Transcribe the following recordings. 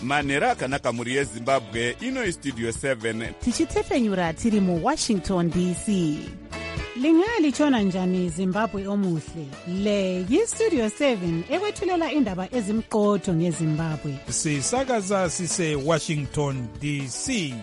manhero akanaka mhuri yezimbabwe. Ino istudio 7 tichitefenyura tiri muwashington dc. Lingalitshona njani Zimbabwe omuhle? Le yistudio 7 ekwethulela indaba ezimqotho ngeZimbabwe. Sisakaza sise Washington DC.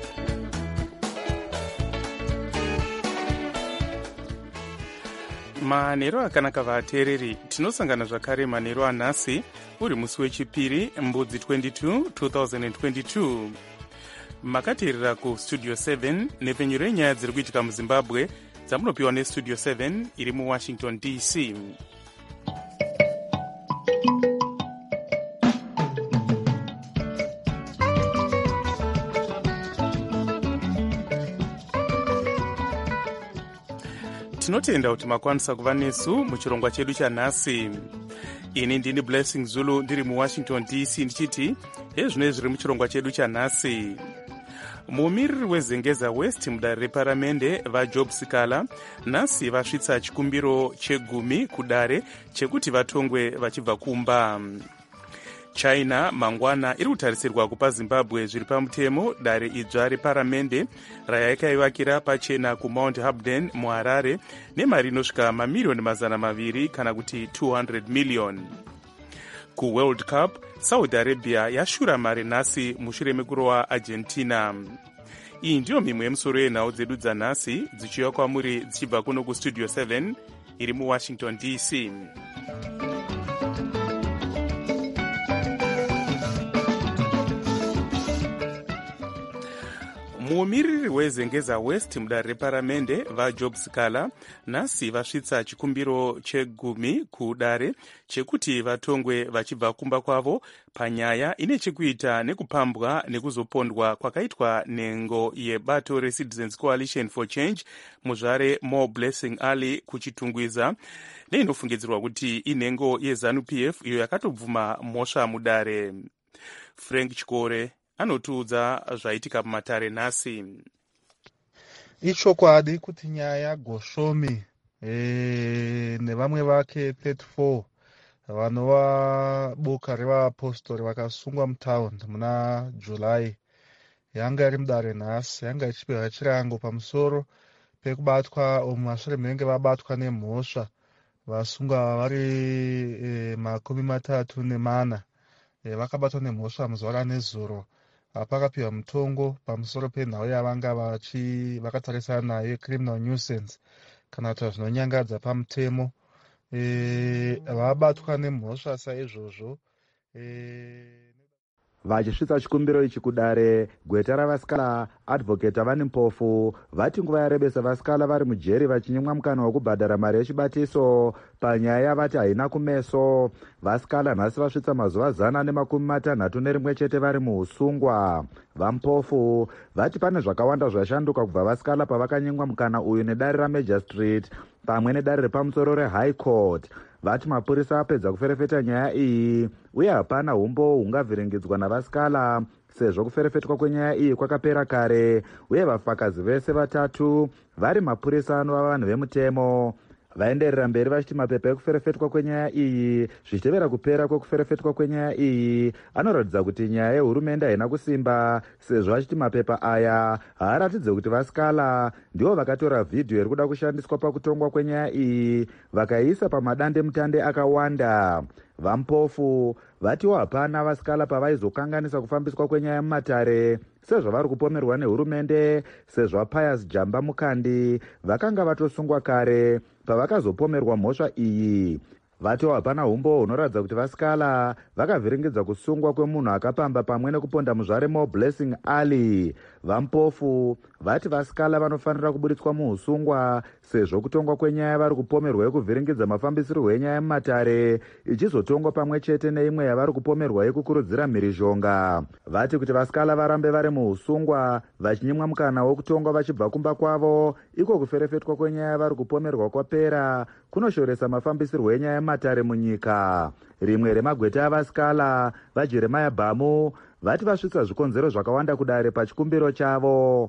manhero akanaka vateereri, tinosangana zvakare manhero anhasi uri musi wechipiri mbudzi 22 2022. makateerera kustudio 7 nepfenyuro yenyaya dziri kuitika muzimbabwe dzamunopiwa nestudio 7 iri muwashington dc. tinotenda kuti makwanisa kuva nesu muchirongwa chedu chanhasi. ini ndini Blessing Zulu ndiri muwashington dc ndichiti ezvino zviri muchirongwa chedu chanhasi. mumiriri wezengeza west mudare reparamende vajob sikala nhasi vasvitsa chikumbiro chegumi kudare chekuti vatongwe vachibva kumba. china mangwana iri kutarisirwa kupa zimbabwe zviri pamutemo dare idzva reparamende rayakaivakira pachena kumount Habden muharare nemari inosvika mamiriyoni 200 kana kuti 200 miliyoni. kuworld cup saudi arabia yashura mari nhasi mushure mekurowa argentina. iyi ndiyo mimwe yemusoro yenhau dzedu dzanhasi dzichiuya kwamuri dzichibva kuno kustudio 7 iri muwashington dc. mumiriri wezengeza west mudare reparamende vajob sikala nhasi vasvitsa chikumbiro chegumi kudare chekuti vatongwe vachibva kumba kwavo panyaya ine chekuita nekupambwa nekuzopondwa kwakaitwa nhengo yebato reCitizens Coalition for Change muzvare More Blessing Ali kuchitungwiza neinofungidzirwa kuti inhengo yeZANU-PF iyo yakatobvuma mhosva mudare. Frank Chikore anotiudza zvaitika pamatare nhasi. ichokwadi kuti nyaya yaGoshomi nevamwe vake 34 vanova boka revapostori vakasungwa mutaundi muna July yanga iri mudare nhasi, yanga ichipiwa chirango pamusoro pekubatwa mumashure menge vabatwa nemhosva vasungwa vari 34 vakabatwa nemhosva muzuva ranezuro. Pakapiwa mutongo pamusoro penhau yavanga vakatarisana nayo criminal nuisance kana kuti zvinonyangadza pamutemo. vabatwa nemhosva saizvozvo. vachisvitsa chikumbiro ichi kudare, gweta ravasikala advocate vane mpofu vati nguva yarebesa vasikala vari mujeri vachinyimwa mukana wekubhadhara mari yechibatiso panyaya yavati haina kumeso. vasikala nhasi vasvitsa mazuva 161 chete vari muusungwa. vampofu vati pane zvakawanda zvashanduka kubva vasikala pavakanyimwa mukana uyu nedare ramajor street pamwe nedare repamusoro rehigh court. vati mapurisa apedza kuferefeta nyaya iyi uye hapana umbo hungavhiringidzwa navasikala sezvo kuferefetwa kwenyaya iyi kwakapera kare uye vafakazi vese vatatu vari mapurisa anova vanhu vemutemo. vaenderera mberi vachiti mapepa ekuferefetwa kwenyaya iyi zvichitevera kupera kwekuferefetwa kwenyaya iyi anoratidza kuti nyaya yehurumende haina kusimba sezvo achiti mapepa aya haaratidze kuti vasikala ndivo vakatora vhidhiyo iri kuda kushandiswa pakutongwa kwenyaya iyi vakaiisa pamadande mutande akawanda. vampofu vatiwo hapana vasikala pavaizokanganisa kufambiswa kwenyaya mumatare sezvo vari kupomerwa nehurumende sezvo Pius Jamba Mukandi vakanga vatosungwa kare pavakazopomerwa mhosva iyi. vatiwo hapana umbo hunoratidza kuti vasikala vakavhiringidza kusungwa kwemunhu akapamba pamwe nekuponda muzvare More Blessing Ali. vampofu vati vasikala vanofanira kubuditswa muusungwa sezvo kutongwa kwenyaya vari kupomerwa yekuvhiringidza mafambisirwo enyaya mumatare ichizotongwa pamwe chete neimwe yavari kupomerwa yekukurudzira mhirizhonga. vati kuti vasikala varambe vari muusungwa vachinyimwa mukana wekutongwa vachibva kumba kwavo iko kuferefetwa kwenyaya vari kupomerwa kwapera kunoshoresa mafambisirwo enyaya mumatare munyika. rimwe remagweta avasikala vajeremaya Bhamu vati vasvitsa zvikonzero zvakawanda kudare pachikumbiro chavo.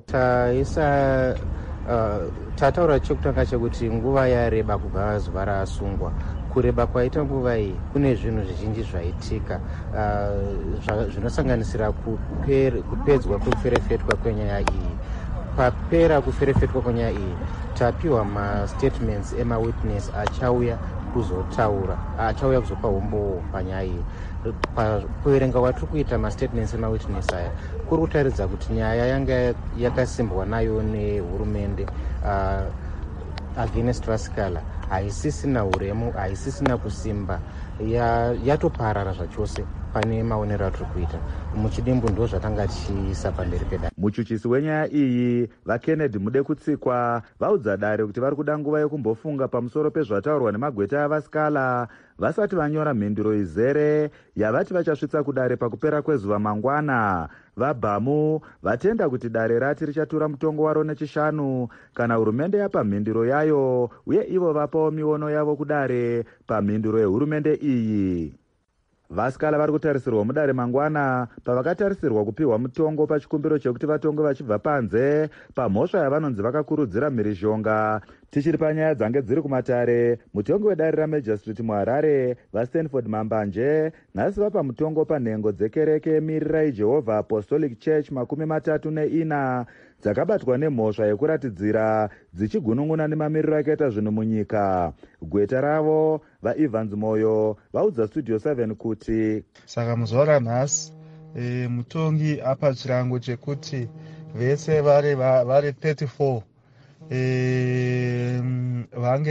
tataura chekutanga chekuti nguva yareba kubva zuva raasungwa Mukureba kwaita nguva iyi kune zvinhu zvizhinji zvaitika zvinosanganisira kupedzwa kwekuferefetwa kwenyaya iyi. Papera kuferefetwa kwenyaya iyi tapiwa mastatements emawitness achauya kuzopa umbo panyaya iyi. Kuverenga kwatiri kuita mastatements emawitness aya kuri kutaridza kuti nyaya yanga yakasimbwa nayo nehurumende against Vaskala haisisina uremu, haisisina kusimba, yatoparara zvachose pane maonero atiri kuita. Muchidimbu ndo zvatanga tichiisa pamberi pedare. Muchuchisi wenyaya iyi vaKennedy Mudekutsikwa vaudza dare kuti vari kuda nguva yekumbofunga pamusoro pezvataurwa nemagweta avaskala vasati vanyora mhinduro izere yavati vachasvitsa kudare pakupera kwezuva mangwana. VaBhamu vatenda kuti dare rati richatura mutongo waro nechishanu kana hurumende yapa mhinduro yayo, uye ivo vapawo miono yavo kudare pamhinduro yehurumende iyi. Vaskala vari kutarisirwa mudare mangwana pavakatarisirwa kupiwa mutongo pachikumbiro chekuti vatonge vachibva panze pamhosva yavanonzi vakakurudzira mhirizhonga. Tichiri panyaya dzange dziri kumatare, mutongi wedare raMajor Street muHarare vaStanford Mambanje nhasi vapa mutongo panhengo dzekereke yemirira yeJehovah Apostolic Church 34 dzakabatwa nemhosva yekuratidzira dzichigunun'una nemamiriro akaita zvinhu munyika. Gweta ravo vaEvans Moyo vaudza Studio 7 kuti saka muzuva ranhasi mutongi apa chirango chekuti vese vari 34 vange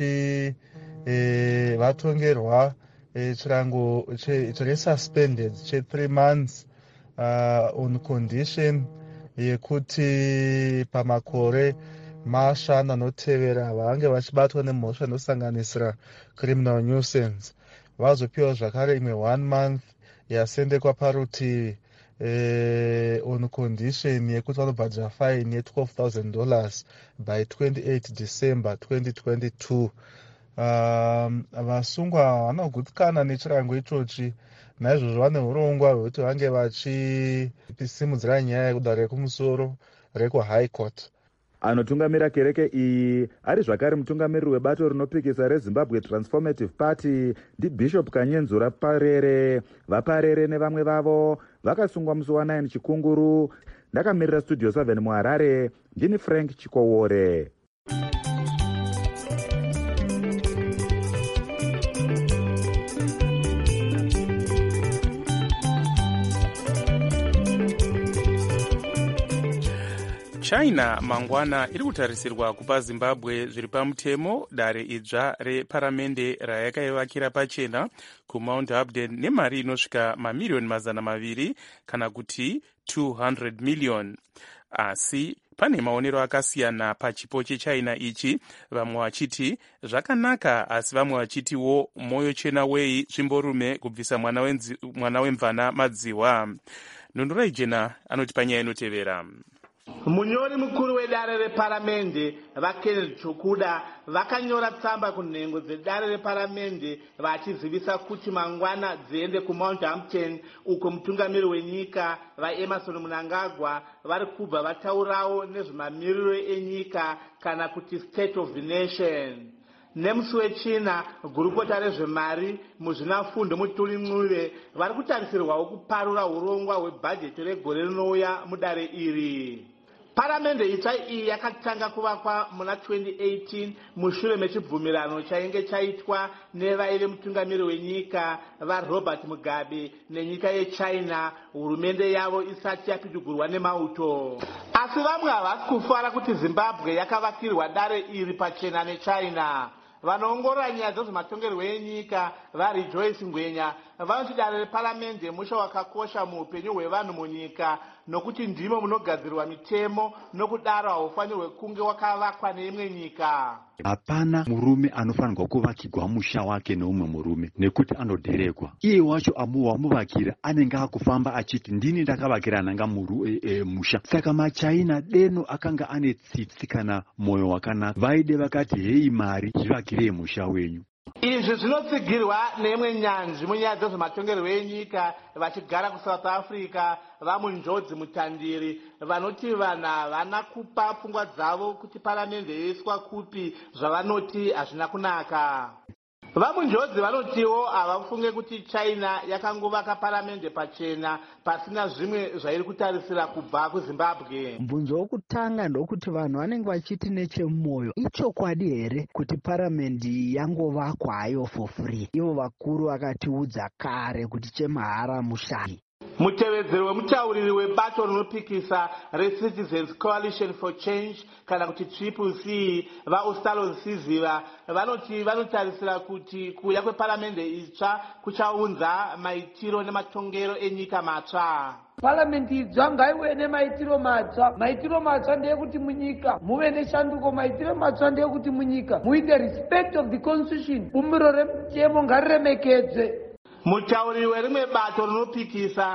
vatongerwa chirango chesuspended che3 months on condition yekuti pamakore mashanu anotevera vange vachibatwa nemhosva inosanganisira criminal nuisance vazopiwa zvakare imwe 1 month yasendekwa parutivi on condition yekuti vanobhadhira fine ye$12,000 by 28 December 2022. Vasungwa vanogutsikana nechirango ichochi, naizvozvo vane urongwa hwekuti vange vachisimudzira nyaya yekudare rekumusoro rekuHigh Court. Anotungamira kereke iyi ari zvakare mutungamiriri webato rinopikisa reZimbabwe Transformative Party ndiBishop Kanyenzura Parere. VaParere nevamwe vavo vakasungwa musi wa9 Chikunguru. Ndakamirira Studio 7 muHarare, ndini Frank Chikowore. China mangwana iri kutarisirwa kupa Zimbabwe zviri pamutemo dare idzva reparamende rayakaivakira pachena kuMount Upton nemari inosvika mamiliyoni 200 kana kuti 200 million. Asi pane maonero akasiyana pachipo cheChina ichi, vamwe vachiti zvakanaka asi vamwe vachitiwo moyo chena wei zvimborume kubvisa mwana wemvana madziwa. Nundurai Jena anoti panyaya inotevera. Munyori mukuru wedare reparamende vaKennedy Chukuda vakanyora tsamba kunhengo dzedare reparamende vachizivisa kuti mangwana dziende kuMount Upton uko mutungamiri wenyika vaEmerson Mnangagwa vari kubva vataurawo nezvemamiriro enyika kana kuti State of the Nation. Nemusi weChina gurukota rezvemari muzvinafundo Mutuli Ncube vari kutarisirwawo kuparura urongwa hwebhajeti regore rinouya mudare iri. Paramende itsva iyi yakatanga kuvakwa muna 2018 mushure mechibvumirano chainge chaitwa nevaive mutungamiri wenyika vaRobert Mugabe nenyika yeChina hurumende yavo isati yapidugurwa nemauto. Asi vamwe havasi kufara kuti Zimbabwe yakavakirwa dare iri pachena neChina. Vanoongorora nyaya dzezvematongerwo enyika vaRejoice Ngwenya vanoti dare reparamende musha wakakosha muupenyu hwevanhu munyika nokuti ndimo munogadzirwa mitemo nokudaro haufanirwe kunge wakavakwa neimwe nyika. Hapana murume anofanirwa kuvakirwa musha wake neumwe murume nekuti anodherekwa. Iye wacho wamuvakira anenge akufamba achiti ndini ndakavakira nanga musha. Saka maChina deno akanga ane tsitsi kana moyo wakanaka. Vaide vakati hei mari zvivakirei musha wenyu. Izvi zvinotsigirwa neimwe nyanzvi munyaya dzezvematongerwo enyika vachigara kuSouth Africa vamunjodzi mutandiri vanoti vanhu havana kupa pfungwa dzavo kuti paramende yoiswa kupi zvavanoti hazvina kunaka. vamunjodzi vanotiwo havafunge kuti China yakangovaka paramende pachena pasina zvimwe zvairi kutarisira kubva kuZimbabwe. Mubvunzo wokutanga ndokuti vanhu vanenge vachiti nechemwoyo ichokwadi here kuti paramendi yangovakwa hayo for free. Ivo vakuru vakatiudza kare kuti chemahara mushai. Mutevedzeri wemutauriri webato rinopikisa reCitizens Coalition for Change kana kuti CCC vaUstalon Siziva vanoti vanotarisira kuti kuuya kweparamende itsva kuchaunza maitiro nematongero enyika matsva. Parliament idzva ngaiwe nemaitiro matsva. Maitiro matsva ndeyekuti munyika muve neshanduko. Maitiro matsva ndeyekuti munyika muite respect of the constitution. Bumbiro remutemo ngariremekedze. Mutauriri werimwe bato rinopikisa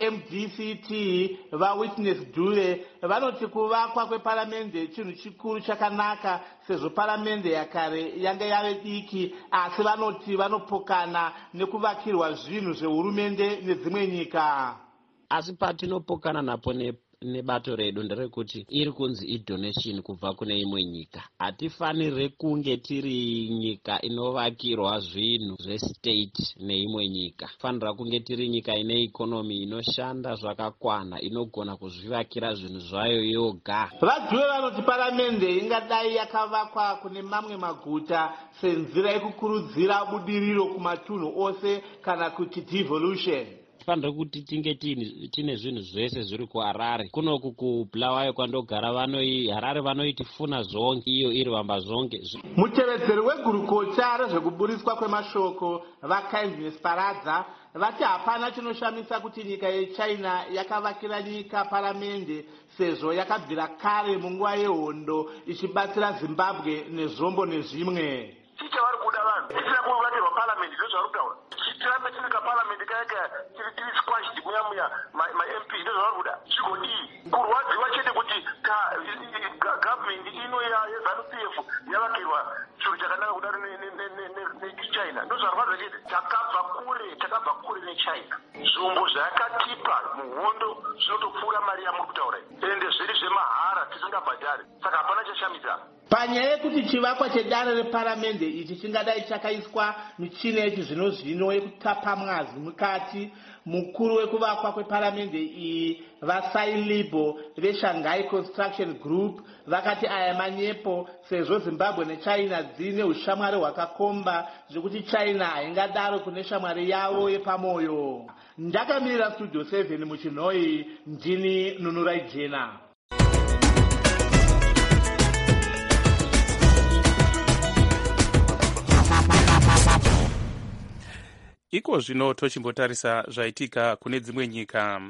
reMDCT vaWitness Dule vanoti kuvakwa kweparamende chinhu chikuru chakanaka sezvo paramende yakare yange yave diki, asi vanoti vanopokana nekuvakirwa zvinhu zvehurumende nedzimwe nyika. Asi patinopokana napo nebato redu nderekuti iri kunzi idonation kubva kune imwe nyika. Hatifaniri kunge tiri nyika inovakirwa zvinhu zvestate neimwe nyika. Fanira kunge tiri nyika ine ikonomi inoshanda zvakakwana, inogona kuzvivakira zvinhu zvayo yoga. Vadhuwe vanoti paramende ingadai yakavakwa kune mamwe maguta senzira yekukurudzira budiriro kumatunhu ose kana kuti devolution. Fanira kuti tinge tine zvinhu zvese zviri kuHarare. Kunoku kuBulawayo kwandogara Harare vanoiti funa zvonge, iyo iri vamba zvonge. Mutevedzeri wegurukocha rezvekuburiswa kwemashoko vaKindness Paradza vati hapana chinoshamisa kuti nyika yeChina yakavakira nyika paramende sezvo yakabvira kare munguva yehondo ichibatsira Zimbabwe nezvombo nezvimwe. Chichavari kuda vanhu tisina kuvakirwa paramende ndozvavari kutaura. Tirambe tiri kaparamende kayaka tiri squashed munyamunya MP ndozvavari kuda. Zvigodii kurwadziwa chete kuti gavhmendi ino yeZANU-PF yavakirwa chiro chakanaka kudaro neChina. Ndozvarwadza chete. Takabva kure neChina. Zvombo zvayakatipa muhondo zvinotopfuura mari yamuri kutaura ende zviri zvemahara tisingabhadhari. Saka hapana chashamisa. Panyaya yekuti chivakwa chedare reparamende ichi chingadai chakaiswa michina yechizvino-zvino yekutapa mwazi mukati, mukuru wekuvakwa kweparamende iyi vaSailibo veShanghai Construction Group vakati aya manyepo sezvo Zimbabwe neChina dzine ushamwari hwakakomba zvekuti China haingadaro kune shamwari yavo yepamoyo. Ndakamirira Studio 7 muChinhoi, ndini Nunurai Jena. Iko zvino tochimbotarisa zvaitika kune dzimwe nyika.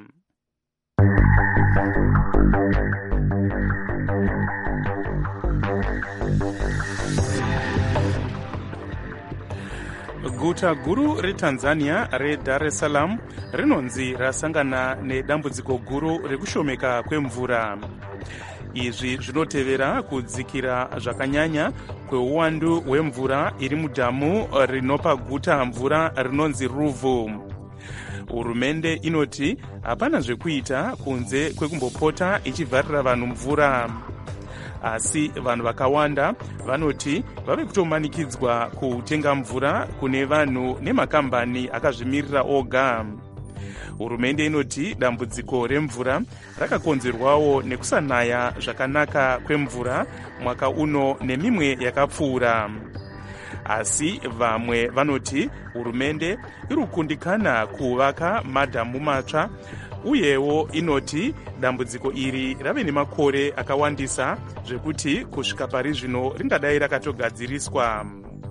Guta guru reTanzania reDar es Salaam rinonzi rasangana nedambudziko guru rekushomeka kwemvura. Izvi zvinotevera kudzikira zvakanyanya kweuwandu hwemvura iri mudhamu rinopa guta mvura rinonzi Ruvu. Hurumende inoti hapana zvekuita kunze kwekumbopota ichivharira vanhu mvura. Asi vanhu vakawanda vanoti vave kutomanikidzwa kutenga mvura kune vanhu nemakambani akazvimirira oga. Hurumende inoti dambudziko remvura rakakonzerwawo nekusanaya zvakanaka kwemvura mwaka uno nemimwe yakapfuura. Asi vamwe vanoti hurumende iri kukundikana kuvaka madhamu matsva, uyewo inoti dambudziko iri rave nemakore akawandisa zvekuti kusvika pari zvino ringadai rakatogadziriswa.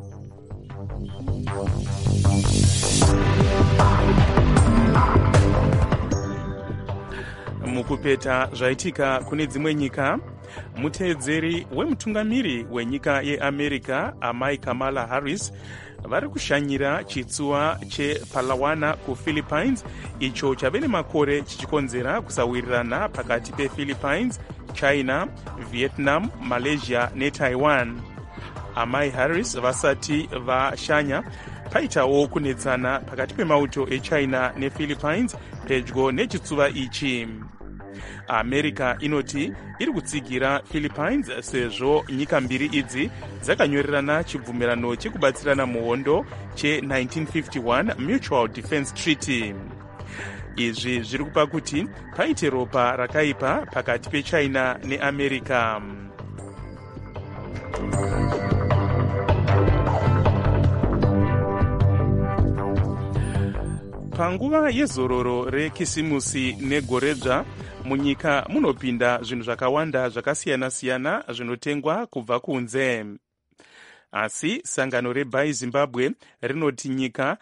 Mukupeta zvaitika kune dzimwe nyika, muteedzeri wemutungamiri wenyika yeAmerica amai Kamala Harris vari kushanyira chitsuwa chePalawana kuPhilippines, icho chave nemakore chichikonzera kusawirirana pakati pePhilippines, China, Vietnam, Malaysia neTaiwan. Amai Harris vasati vashanya paitawo kunetsana pakati pemauto eChina nePhilippines pedyo nechitsuva ichi. america inoti iri kutsigira philippines sezvo nyika mbiri idzi dzakanyorerana chibvumirano chekubatsirana muhondo che-1951 mutual defense treaty. Izvi zviri kupa kuti paite ropa rakaipa pakati pechina neamerica. Panguva yezororo rekisimusi negoredzva munyika munopinda zvinhu zvakawanda zvakasiyana-siyana zvinotengwa kubva kunze. Asi sangano reBuy Zimbabwe rinoti nyika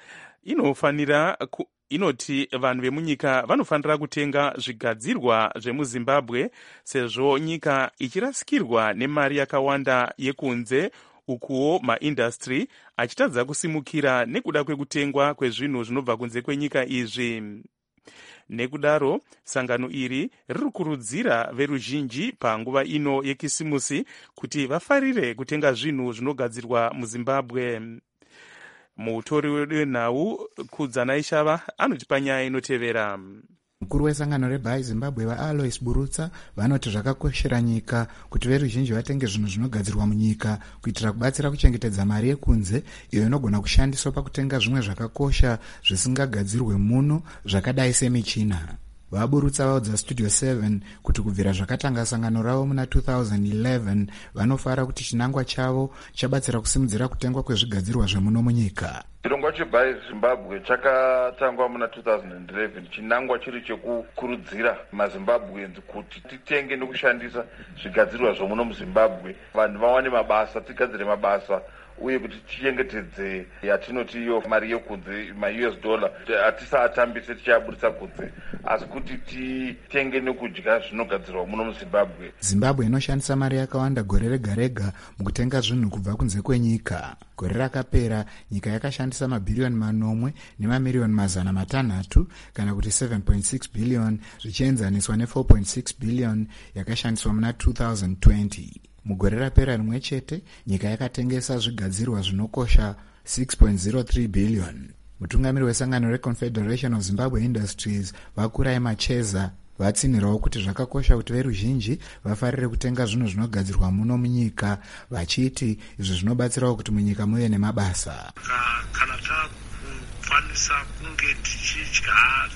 inoti vanhu vemunyika vanofanira kutenga zvigadzirwa zvemuzimbabwe sezvo nyika ichirasikirwa nemari yakawanda yekunze, ukuwo maindastry achitadza kusimukira nekuda kwekutengwa kwezvinhu zvinobva kunze kwenyika izvi. Nekudaro sangano iri riri kurudzira veruzhinji panguva ino yekisimusi kuti vafarire kutenga zvinhu zvinogadzirwa muzimbabwe. Mutori wenhau Kudzana Ishava anotipa nyaya inotevera. Mukuru wesangano reBuy Zimbabwe vaAlois Burutsa vanoti zvakakoshera nyika kuti veruzhinji vatenge zvinhu zvinogadzirwa munyika kuitira kubatsira kuchengetedza mari yekunze iyo inogona kushandiswa pakutenga zvimwe zvakakosha zvisingagadzirwe muno zvakadai semichina. Vaburutsa vaudza Studio 7 kuti kubvira zvakatanga sangano ravo muna 2011 vanofara kuti chinangwa chavo chabatsira kusimudzira kutengwa kwezvigadzirwa zvemuno munyika. Chirongwa cheBuy Zimbabwe chakatangwa muna 2011 chinangwa chiri chekukurudzira maZimbabweans kuti titenge nekushandisa zvigadzirwa zvemuno muZimbabwe, vanhu vawane mabasa, tigadzire mabasa uye kuti tichengetedze yatinoti iyo mari yekunze maUS dollar hatisaatambise tichiabudisa kunze asi kuti titenge nekudya zvinogadzirwa muno muZimbabwe. Zimbabwe inoshandisa mari yakawanda gore rega rega mukutenga zvinhu kubva kunze kwenyika. Gore rakapera nyika yakashandisa mabhiriyoni 9 nemamiliyoni 600 kana kuti 7.6 billion zvichienzaniswa ne4.6 billion yakashandiswa muna 2020. Mugore rapera rimwe chete nyika yakatengesa zvigadzirwa zvinokosha 6.03 billion. Mutungamiri wesangano reConfederation of Zimbabwe Industries Vakurai Macheza vatsinirawo kuti zvakakosha kuti veruzhinji vafarire kutenga zvinhu zvinogadzirwa muno munyika, vachiti izvi zvinobatsirawo kuti munyika muve nemabasa. Kana takukwanisa kunge tichidya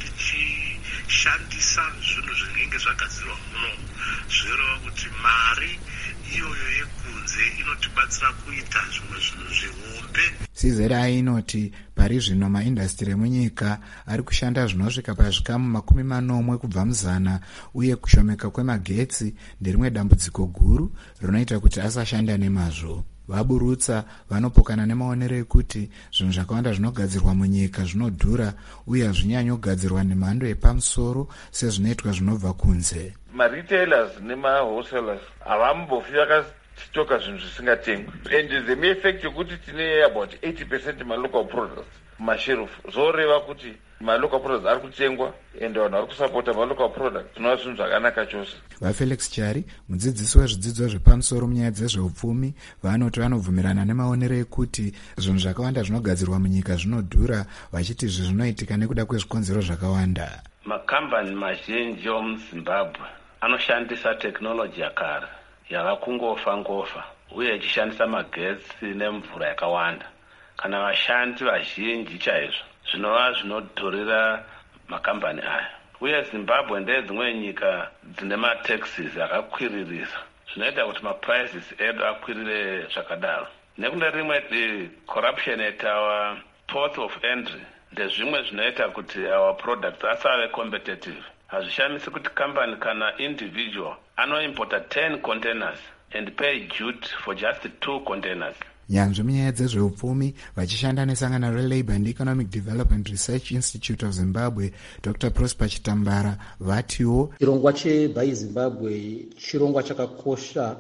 tichishandisa zvinhu zvinenge zvagadzirwa muno zvinoreva kuti mari iyoyo yekunze inotibatsira kuita zvimwe zvinhu zvihombe. CZI inoti pari zvino maindastri emunyika ari kushanda zvinosvika pazvikamu 40 kubva muzana uye kushomeka kwemagetsi nderimwe dambudziko guru rinoita kuti asashanda nemazvo. Vaburutsa vanopokana nemaonero ekuti zvinhu zvakawanda zvinogadzirwa munyika zvinodhura uye hazvinyanyogadzirwa nemhando yepamusoro sezvinoitwa zvinobva kunze. Maretailers nemawholesalers havambofi vakasitoka zvinhu zvisingatengwi and the mere fact yokuti tine about 80% malocal products masherufu zoreva kuti malocal products ari kutengwa and vanhu vari kusapota malocal products zvinova zvinhu zvakanaka chose. VaFelix Chari mudzidzisi wezvidzidzo zvepamusoro munyaya dzezveupfumi vanoti vanobvumirana nemaonero ekuti zvinhu zvakawanda zvinogadzirwa munyika zvinodhura vachiti izvi zvinoitika nekuda kwezvikonzero zvakawanda. Makambani mazhinji omuZimbabwe anoshandisa teknoloji yakare yavakungofa uye ichishandisa magetsi nemvura yakawanda. Kana vashandi vazhinji chaizvo zvinova zvinodhurira makambani aya. Uye Zimbabwe ndedzimwe nyika dzine mataxes akakwiririsa zvinoita kuti maprices edu akwirire zvakadaro. Nekune rimwe corruption at our ports of entry ndezvimwe zvinoita kuti our products asave competitive. Hazvishamisi kuti company kana individual anoimporta 10 containers and pay duty for just 2 containers. Nyanzvi munyaya dzezveupfumi vachishanda nesangano reLabour and Economic Development Research Institute of Zimbabwe Dr. Prosper Chitambara vatiwo chirongwa cheBuy Zimbabwe chirongwa chakakosha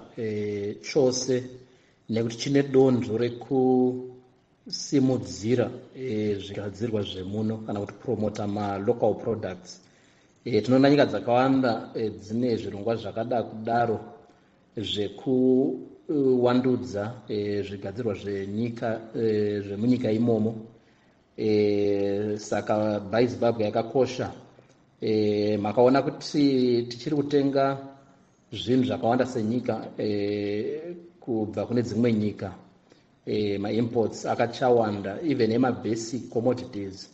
chose nekuti chine donzvo rekusimudzira zvigadzirwa zvemuno kana kuti promota malocal products. Tinoona nyika dzakawanda dzine zvirongwa zvakada kudaro zvekuwandudza zvigadzirwa zvemunyika imomo. Saka Buy Zimbabwe yakakosha makaona kuti tichiri kutenga zvinhu zvakawanda senyika kubva kune dzimwe nyika, maimports akachawanda even emabasic commodities.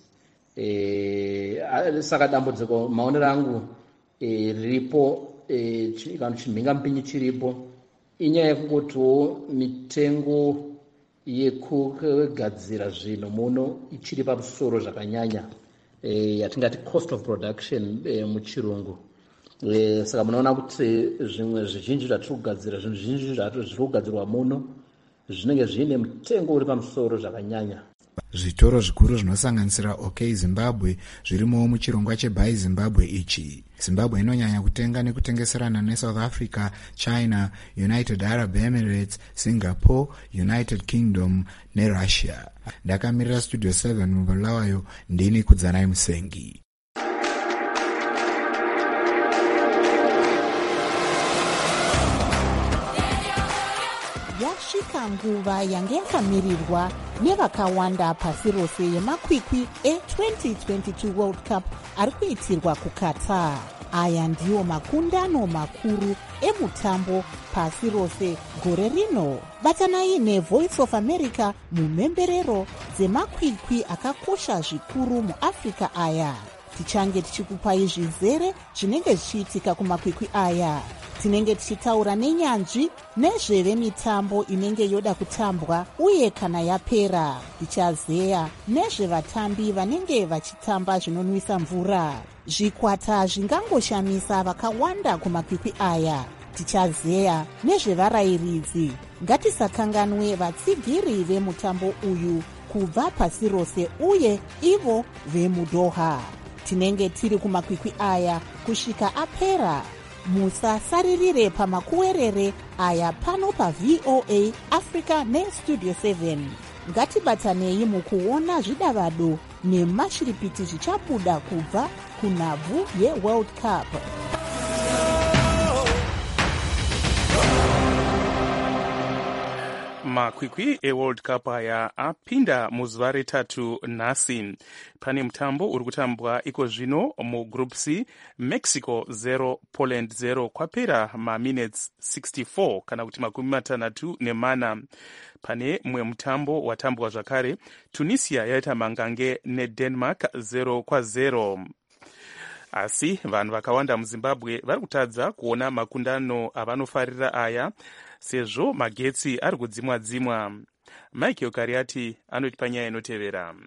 Saka dambudziko maonero angu riripo kana chimhinga mpinyi chiripo inyaya yekungotiwo mitengo yekugadzira zvinhu muno ichiri pamusoro zvakanyanya, yatingati cost of production muchirungu. Saka munoona kuti zvimwe zvizhinji zvatiri kugadzira, zvinhu zvizhinji zviri kugadzirwa muno zvinenge zvine mutengo uri pamusoro zvakanyanya. Zvitoro zvikuru zvinosanganisira OK Zimbabwe zvirimowo muchirongwa cheBuy Zimbabwe ichi. Zimbabwe inonyanya kutenga nekutengeserana neSouth Africa, China, United Arab Emirates, Singapore, United Kingdom neRussia. Ndakamirira Studio 7 mubulawayo, ndini Kudzanai Musengi. Yasvika nguva yange yakamirirwa nevakawanda pasi rose yemakwikwi e2022 World Cup ari kuitirwa kuQatar. Aya ndiwo makundano makuru emutambo pasi rose gore rino. Batanai neVoice of America mumhemberero dzemakwikwi akakosha zvikuru muAfrica aya. Tichange tichikupai zvizere zvinenge zvichiitika kumakwikwi aya. Tinenge tichitaura nenyanzvi nezvevemitambo inenge yoda kutambwa uye kana yapera. Tichazeya nezvevatambi vanenge vachitamba zvinonwisa mvura. Zvikwata zvingangoshamisa vakawanda kumakwikwi aya. Tichazeya nezvevarayiridzi. Ngatisakanganwe vatsigiri vemutambo uyu kubva pasi rose uye ivo vemuDoha. Tinenge tiri kumakwikwi aya kusvika apera. Musasaririre pamakuwerere aya pano paVOA Africa neStudio 7. Ngatibatanei mukuona zvidavado nemashiripiti zvichabuda kubva kunhabvu yeWorld Cup. Makwikwi eWorld Cup aya apinda muzuva retatu nhasi. Pane mutambo uri kutambwa iko zvino muGroup C, Mexico 0 Poland 0 kwapera maminutes 64 kana kuti 64. Pane mumwe mutambo watambwa zvakare, Tunisia yaita mangange neDenmark 0-0. Asi vanhu vakawanda muZimbabwe vari kutadza kuona makundano avanofarira aya sezvo magetsi ari kudzimwa-dzimwa. Michael Kariati anotipa nyaya inotevera.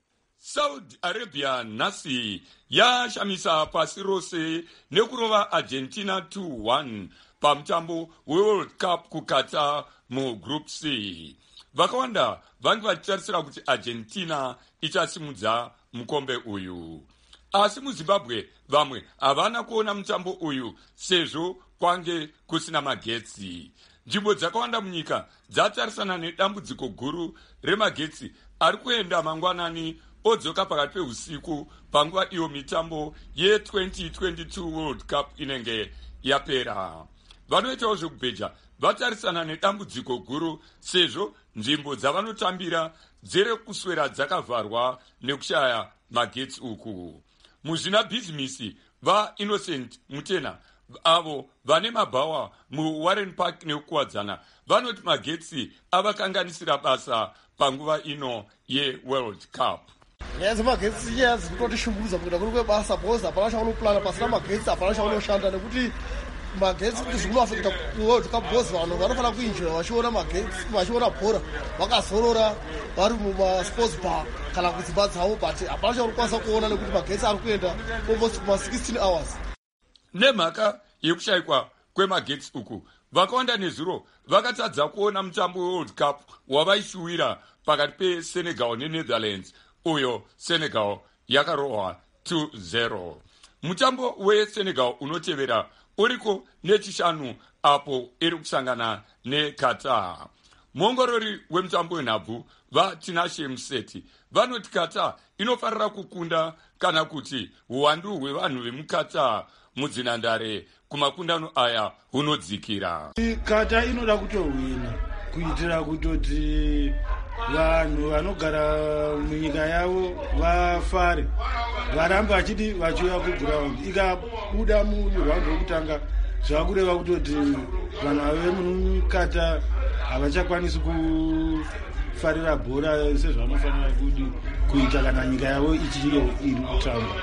Saudi Arabia nhasi yashamisa pasi rose nekurova Argentina 2-1 pamutambo weWorld Cup kuQatar muGroup C. Vakawanda vange vachitarisira kuti Argentina ichasimudza mukombe uyu. Asi muZimbabwe vamwe havana kuona mutambo uyu sezvo kwange kusina magetsi. Nzvimbo dzakawanda munyika dzatarisana nedambudziko guru remagetsi ari kuenda mangwanani odzoka pakati peusiku panguva iyo mitambo ye2022 World Cup inenge yapera. Vanoitawo zvekubheja vatarisana nedambudziko guru sezvo nzvimbo dzavanotambira dziri kuswera dzakavharwa nekushaya magetsi uku. Muzvina bhizimisi vaInnocent Mutena avo vane mabhawa muWarren Park nekukuwadzana vanoti magetsi avakanganisira basa panguva ino yeWorld Cup. Nyaya dzemagetsi nyaya dzirikutotishungurudza kuita kuri kwebasa bhoza hapana chaunopulana pasina magetsi hapana chaunoshanda nekuti magetsi kuti zvinoafekta kuWorld Cup bhoza vanhu vanofana kuinjoya vachiona magetsi vachiona bhora vakazorora vari mumasports bar kana kudzimba dzavo but hapana chaunokwanisa kuona nekuti magetsi ari kuenda almost kuma16 hours. Nemhaka yekushayikwa kwemagetsi uku vakawanda nezuro vakatadza kuona mutambo weWorld Cup wavaishuwira pakati peSenegal neNetherlands uyo Senegal yakarohwa 2-0. Mutambo weSenegal unotevera uriko nechishanu apo iri kusangana neQatar. Muongorori wemutambo wenhabvu vaTinashe Museti vanoti Qatar inofarira kukunda kana kuti uwandu hwevanhu vemuQatar mudzinhandare kumakundano aya hunodzikira. Qatar inoda kutohwina kuitira kutoti vanhu vanogara munyika yavo vafare, varambe vachiti vachiuya kugiraundi. Ikabuda muraundi rwekutanga zvava kureva kutoti vanhu vave mukata havachakwanisi kufarira bhora sezvanofanira kuita kana nyika yavo ichinge iri kutamba.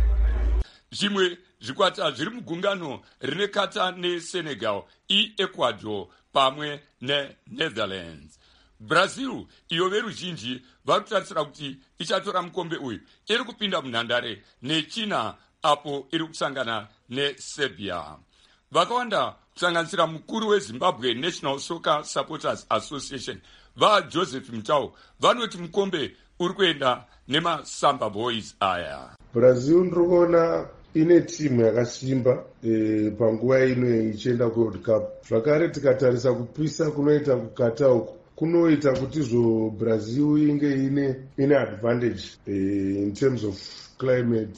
Zvimwe zvikwata zviri mugungano rine kata neSenegal, Ecuador pamwe neNetherlands. Brazil iyo veruzhinji vari kutarisira kuti ichatora mukombe uyu, iri kupinda munhandare neChina apo iri kusangana neSerbia. Vakawanda kusanganisira mukuru weZimbabwe National Soccer Supporters Association vaJoseph Mutau vanoti mukombe uri kuenda nemasamba boys aya. Brazil ndikuona ine timu yakasimba panguva ino ichienda kuWorld Cup. Zvakare tikatarisa kupisa kunoita kukata uku kunoita kuti Brazil inge ine advantage in terms of climate.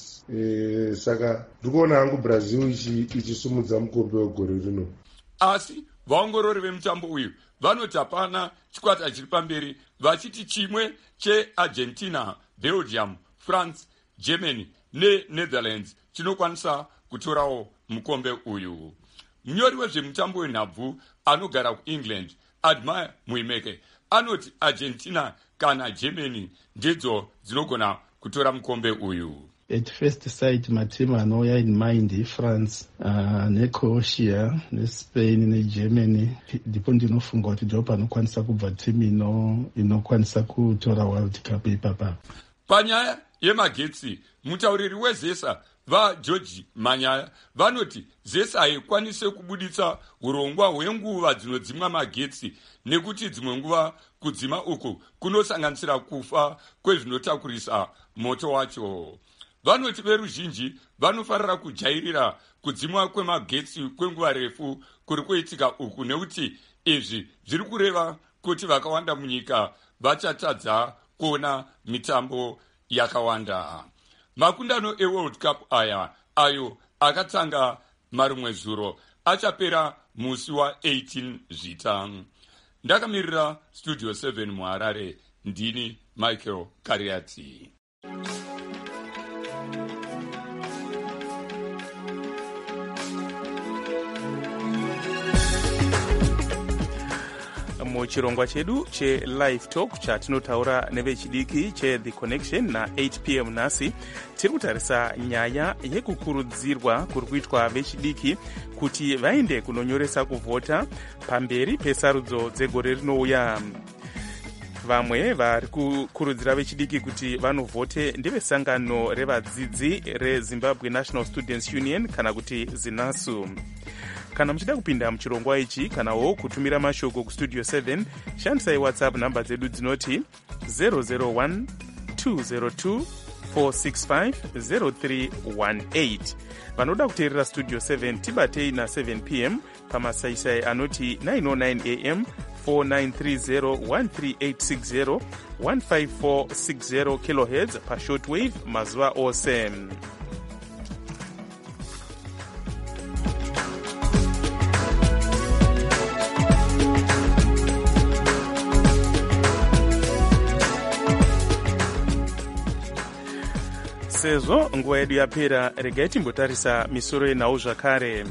Saka ndikuona hangu Brazil ichisumudza mukombe wegore rino. Asi vaongorori vemutambo uyu vanoti hapana chikwata chiri pamberi, vachiti chimwe cheArgentina, Belgium, France, Germany neNetherlands chinokwanisa kutorawo mukombe uyu. Munyori wezvemutambo wenhabvu anogara kuEngland, Admire Muimeke, anoti Argentina kana Germany ndidzo dzinogona kutora mukombe uyu. At first sight matimu anouya in mind France, neCroatia, neSpain neGermany, ndipo ndinofunga kuti ndipo panokwanisa kubva timu inokwanisa kutora World Cup ipapa. Panyaya yemagetsi, mutauriri wezesa vaGeorge Manyaya vanoti zesa haikwanise kubuditsa urongwa hwenguva dzinodzimwa magetsi, nekuti dzimwe nguva kudzima uku kunosanganisira kufa kwezvinotakurisa moto wacho. Vanoti veruzhinji vanofarira kujairira kudzimwa kwemagetsi kwenguva refu kuri kuitika uku, nekuti izvi zviri kureva kuti vakawanda munyika vachatadza kuona mitambo yakawanda. Makundano eWorld Cup ayo akatanga marumwe zuro achapera musi wa18 Zvita. Ndakamirira Studio 7 muHarare, ndini Michael Kariati. Muchirongwa chedu cheLive Talk chatinotaura nevechidiki cheThe Connection na8 p.m. nasi tiri kutarisa nyaya yekukurudzirwa kuri kuitwa vechidiki kuti vaende kunonyoresa kuvhota pamberi pesarudzo dzegore rinouya. Vamwe vari kukurudzira vechidiki kuti vanovhote ndevesangano revadzidzi reZimbabwe National Students Union kana kuti ZINASU. Kana muchida kupinda muchirongwa ichi kanawo kutumira mashoko kustudio 7, shandisai WhatsApp namba dzedu dzinoti 001 202 465 0318. Vanoda kuteerera Studio 7 tibatei na7 p.m. pamasaisai anoti 909 am 4930 13860 15460 kHz pashortwave mazuva ose. Sezvo nguva yedu yapera, regai timbotarisa misoro yenhau zvakare.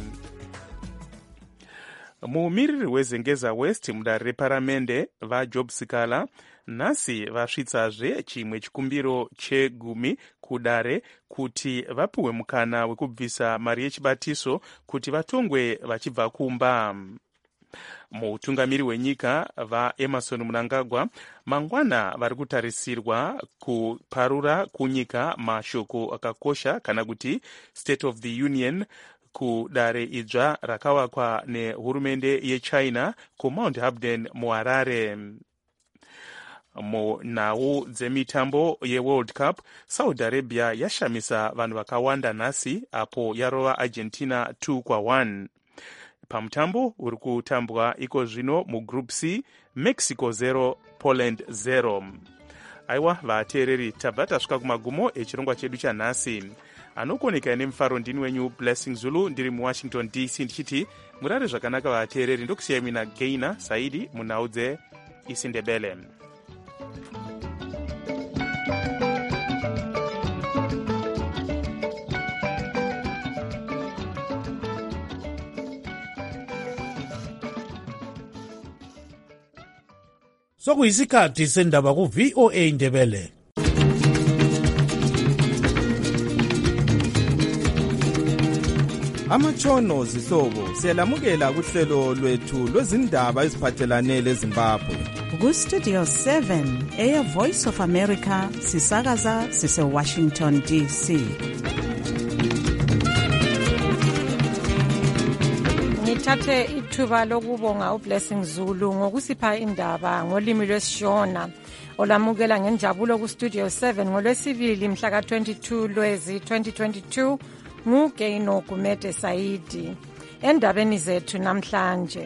Muumiriri weZengeza West mudare reparamende vaJob Sikala nhasi vasvitsazve chimwe chikumbiro che10 kudare kuti vapiwe mukana wekubvisa mari yechibatiso kuti vatongwe vachibva kumba. Mutungamiri wenyika vaEmerson Mnangagwa mangwana vari kutarisirwa kuparura kunyika mashoko akakosha kana kuti State of the Union kudare idzva rakawakwa nehurumende yeChina kuMount Habden muHarare. Munhau dzemitambo yeWorld Cup, Saudi Arabia yashamisa vanhu vakawanda nhasi apo yarova Argentina 2-1. Pamutambo uri kutambwa iko zvino muGroup C, Mexico 0 Poland 0. Aiwa vateereri, tabva tasvika kumagumo echirongwa chedu chanhasi. Anokoneka nemufaro ndini wenyu Blessing Zulu, ndiri muWashington DC ndichiti murare zvakanaka vateereri. Ndokusiyai mina Gaina Saidi munhau dzeIsindebele. sokuyisikhathi sendaba ku-VOA Ndebele. Amatshono zihlobo siyalamukela kuhlelo lwethu lwezindaba eziphathelane leZimbabwe. Ku-Studio 7 Air Voice of America sisakaza sise-Washington DC. Ngithathe ithuba lokubonga uBlessing Zulu ngokusipha indaba ngolimi lwesiShona olamukela ngenjabulo ku-Studio 7 ngolwesibili mhla ka-22 Lwezi 2022 nguGeino Gumede Saidi. Endabeni zethu namhlanje,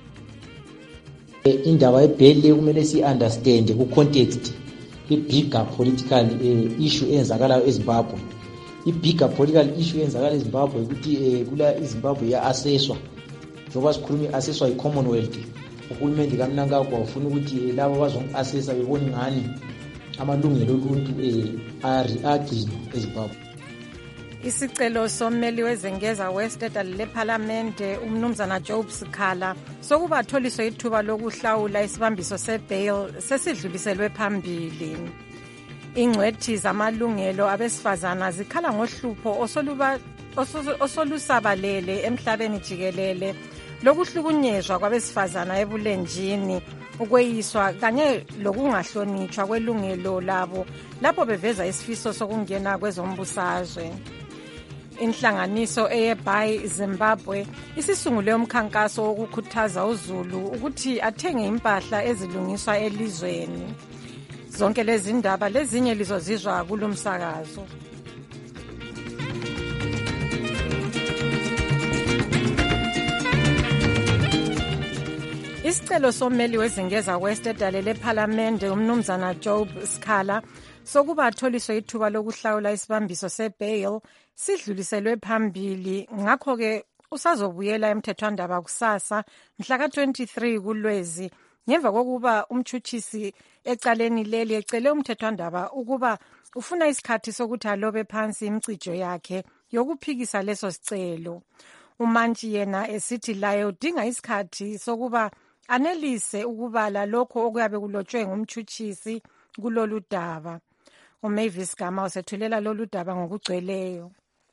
indaba yebheli kumele si-understand ku-context i-bigger political issue eyenzakalayo eZimbabwe. I-bigger political issue eyenzakala eZimbabwe ukuthi kula iZimbabwe ya-assesswa njengoba sikhuluma i-assesswa yi-Commonwealth. Uhulumende kaMnangagwa ufuna ukuthi labo bazongi-assessa bebone ngani amalungelo oluntu agcinwa eZimbabwe. isicelo sommeli wezengeza westetali lephalamende umnumzana Job Sikhala sokuba atholiswe ithuba lokuhlawula isibambiso sebail sesidluliselwe phambili. Ingcwethi zamalungelo abesifazana zikhala ngohlupho osolusabalele emhlabeni jikelele lokuhlukunyezwa kwabesifazana ebulenjini, ukweyiswa kanye lokungahlonitshwa kwelungelo labo lapho beveza isifiso sokungena kwezombusazwe. Inhlanganiso eyeBuy Zimbabwe isisungule umkhankaso wokukhuthaza uZulu ukuthi athenge impahla ezilungiswa elizweni. Zonke lezi ndaba lezinye lizozizwa kulomsakazo. Isicelo sommeli wezengeza westetali lephalamende umnumzana Job Sikhala sokuba atholiswe ithuba lokuhlawula isibambiso sebail sidluliselwe phambili, ngakho-ke usazobuyela emthethwandaba kusasa mhla ka-23 kuLwezi ngemva kokuba umtshutshisi ecaleni leli ecele umthethwandaba ukuba ufuna isikhathi sokuthi alobe phansi imicijo yakhe yokuphikisa leso sicelo. Umantshi yena esithi laye udinga isikhathi sokuba anelise ukubala lokho okuyabe kulotshwe ngumtshutshisi kulolu daba. uMavis Gama usethulela lolu daba ngokugcweleyo.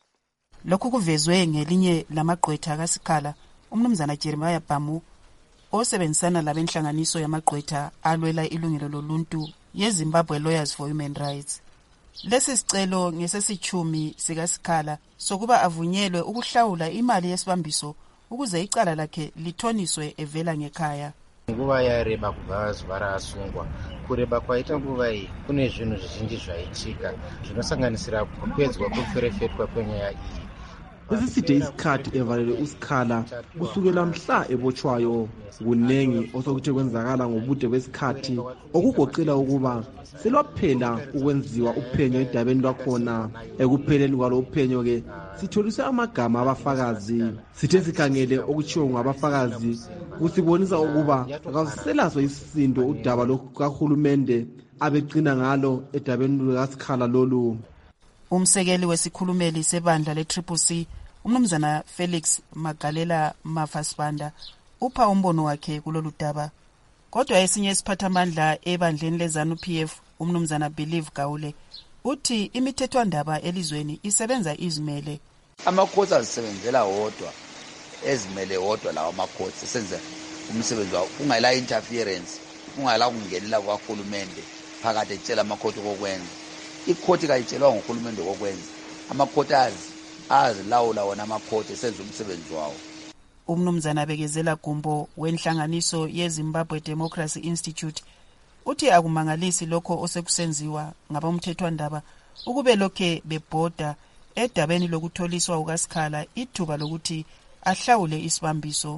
Lokhu kuvezwe ngelinye lamagqwetha kaSikhala, umnumzana Jeremiah Bhamu osebenzisana labenhlanganiso yamagqwetha alwela ilungelo loluntu yeZimbabwe Lawyers for Human Rights. Lesi sicelo ngesesichumi sikaSikhala sokuba avunyelwe ukuhlawula imali yesibambiso ukuze icala lakhe lithoniswe evela ngekhaya. Nguva yareba kubva zuva raasungwa. Kureba kwaita nguva iyi kune zvinhu zvizhinji zvaitika zvinosanganisira kupedzwa kweferefetwa kwenyaya iyi. Esiside isikhathi evalele uSikhala kusukela mhla ebotshwayo. Kunengi osokuthe kwenzakala ngobude besikhathi okugoqela ukuba selwaphela ukwenziwa uphenyo edabeni lwakhona. Ekupheleni kwalo uphenyo ke sitholise amagama abafakazi. Sithe sikhangele okutshiwo ngabafakazi kusibonisa ukuba akaselaso isisindo udaba lokahulumende abegcina ngalo edabeni lukaSikhala lolu. Umsekeli wesikhulumeli sebandla le-CCC umnumzana Felix Magalela Mafasibanda upha umbono wakhe kulolu daba. Kodwa esinye isiphathamandla ebandleni leZANU-PF umnumzana Believe Gawule uthi imithethwandaba elizweni isebenza izimele. Amakhosi azisebenzela wodwa, ezimele wodwa lawo amakhosi senze umsebenzi wawo, ungayila interference, ungayila kungenela kwahulumende phakathi etshela amakhoti okwenza. Ikhoti kayitshelwa ngohulumende okwenza. Amakhoti azilawula wona amakhoti senze umsebenzi wawo. Umnumzana Bekezela Gumbo wenhlanganiso yeZimbabwe Democracy Institute uthi akumangalisi lokho osekusenziwa ngabomthethwandaba ukube lokhe bebhoda edabeni lokutholiswa ukaSikhala ithuba lokuthi ahlawule isibambiso.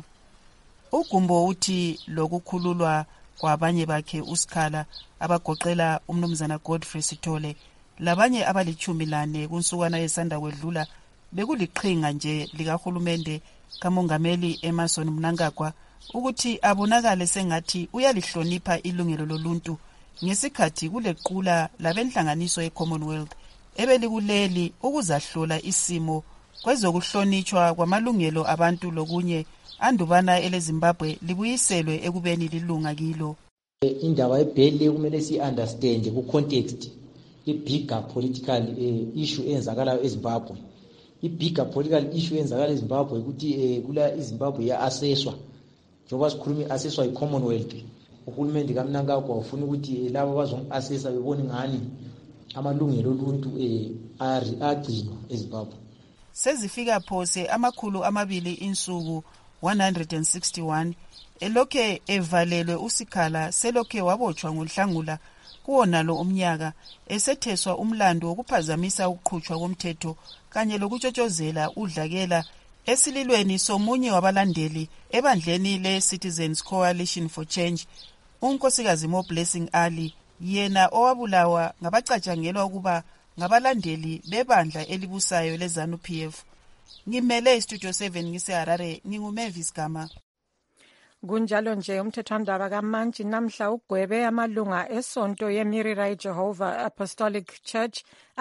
uGumbo uthi lokukhululwa kwabanye bakhe uSikhala abagoqela umnumzana Godfrey Sithole labanye abali-14 kunsukwana yesanda kwedlula bekuliqhinga nje likahulumende kamongameli Emmerson Mnangagwa ukuthi abonakale sengathi uyalihlonipha ilungelo loluntu ngesikhathi kulequla labenhlanganiso ye-Commonwealth ebelikuleli ukuzahlola isimo kwezokuhlonitshwa kwamalungelo abantu lokunye andubana eleZimbabwe libuyiselwe ekubeni lilunga kilo. Indaba yebheli le kumele si-understand ku-context i-bigger political issue eyenzakalayo eZimbabwe. I-bigger political issue eyenzakala eZimbabwe ukuthi kula iZimbabwe iya-assesswa njengoba sikhuluma i-assesswa yi-Commonwealth. Uhulumende kaMnangagwa ufuna ukuthi labo bazom-assessa bebone ngani amalungelo oluntu agcinwa eZimbabwe. Sezifika phose amakhulu amabili insuku 161 elokhe evalelwe uSikhala selokhe wabotshwa ngohlangula kuwonalo umnyaka esetheswa umlando wokuphazamisa ukuqhutshwa komthetho kanye lokutshotshozela udlakela esililweni somunye wabalandeli ebandleni le-Citizens Coalition for Change, unkosikazi Blessing Ali, yena owabulawa ngabacatshangelwa ukuba ngabalandeli bebandla elibusayo leZANU-PF. Ngimele iStudio 7 ngiseHarare, nginguMavis Gama. Kunjalo nje umthethwandaba kaMantshi namhla ugwebe amalunga esonto yeMirira Jehovah Apostolic Church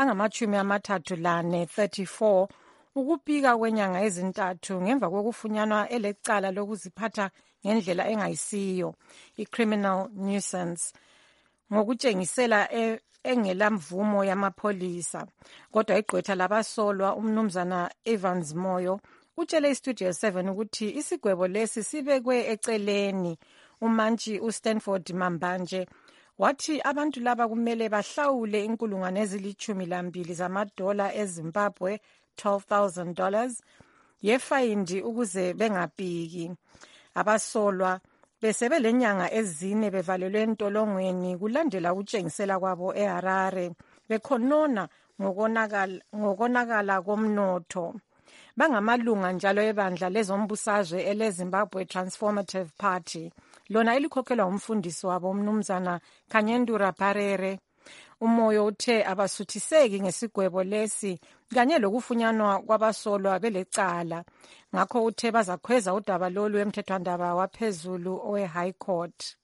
angama-34 ukupika kwenyanga ezintathu ngemva kokufunyanwa elecala lokuziphatha ngendlela engayisiyo, i-criminal nuisance, ngokutshengisela engelamvumo yamapholisa. Kodwa igqwetha labasolwa umnumzana Evans Moyo utshele iStudio 7 ukuthi isigwebo lesi sibekwe eceleni. Umantshi uStanford Mambanje wathi abantu laba kumele bahlawule $12,000 zamadola eZimbabwe, $12,000 yefayindi ukuze bengapiki. Abasolwa besebelenyanga ezine bevalelwe entolongweni kulandela ukutshengisela kwabo eHarare bekhonona ngokonakala komnotho. Bangamalunga njalo ebandla lezombusazwe eleZimbabwe Transformative Party, lona elikhokhelwa umfundisi wabo umnumzana Kanyendura Parere. Umoyo uthe abasuthiseki ngesigwebo lesi kanye lokufunyanwa kwabasolwa belecala, ngakho uthe bazakhweza udaba lolu emthethwandaba waphezulu owe-High Court.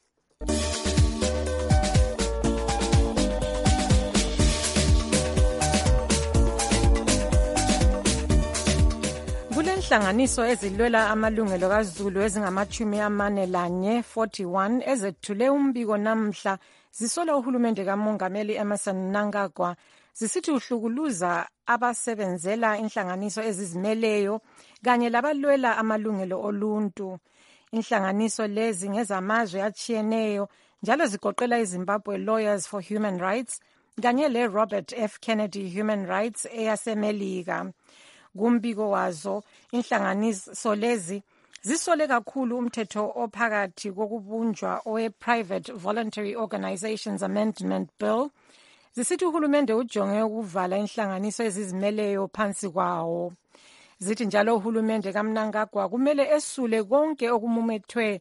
Kulenhlanganiso ezilwela amalungelo kaZulu ezingama-41 ezethule umbiko namhla zisola uhulumende kaMongameli Emmerson Mnangagwa zisithi uhlukuluza abasebenzela inhlanganiso ezizimeleyo kanye labalwela amalungelo oluntu. Inhlanganiso lezi ngezamazwe atshiyeneyo njalo zigoqela iZimbabwe Lawyers for Human Rights kanye le-Robert F. Kennedy Human Rights eyaseMelika. Kumbiko wazo, inhlanganiso lezi zisole kakhulu umthetho ophakathi kokubunjwa owe-Private Voluntary Organizations Amendment Bill. Zisithi uhulumende ujonge ukuvala inhlanganiso ezizimeleyo phansi kwawo. Zithi njalo uhulumende kaMnangagwa kumele esule konke okumumethwe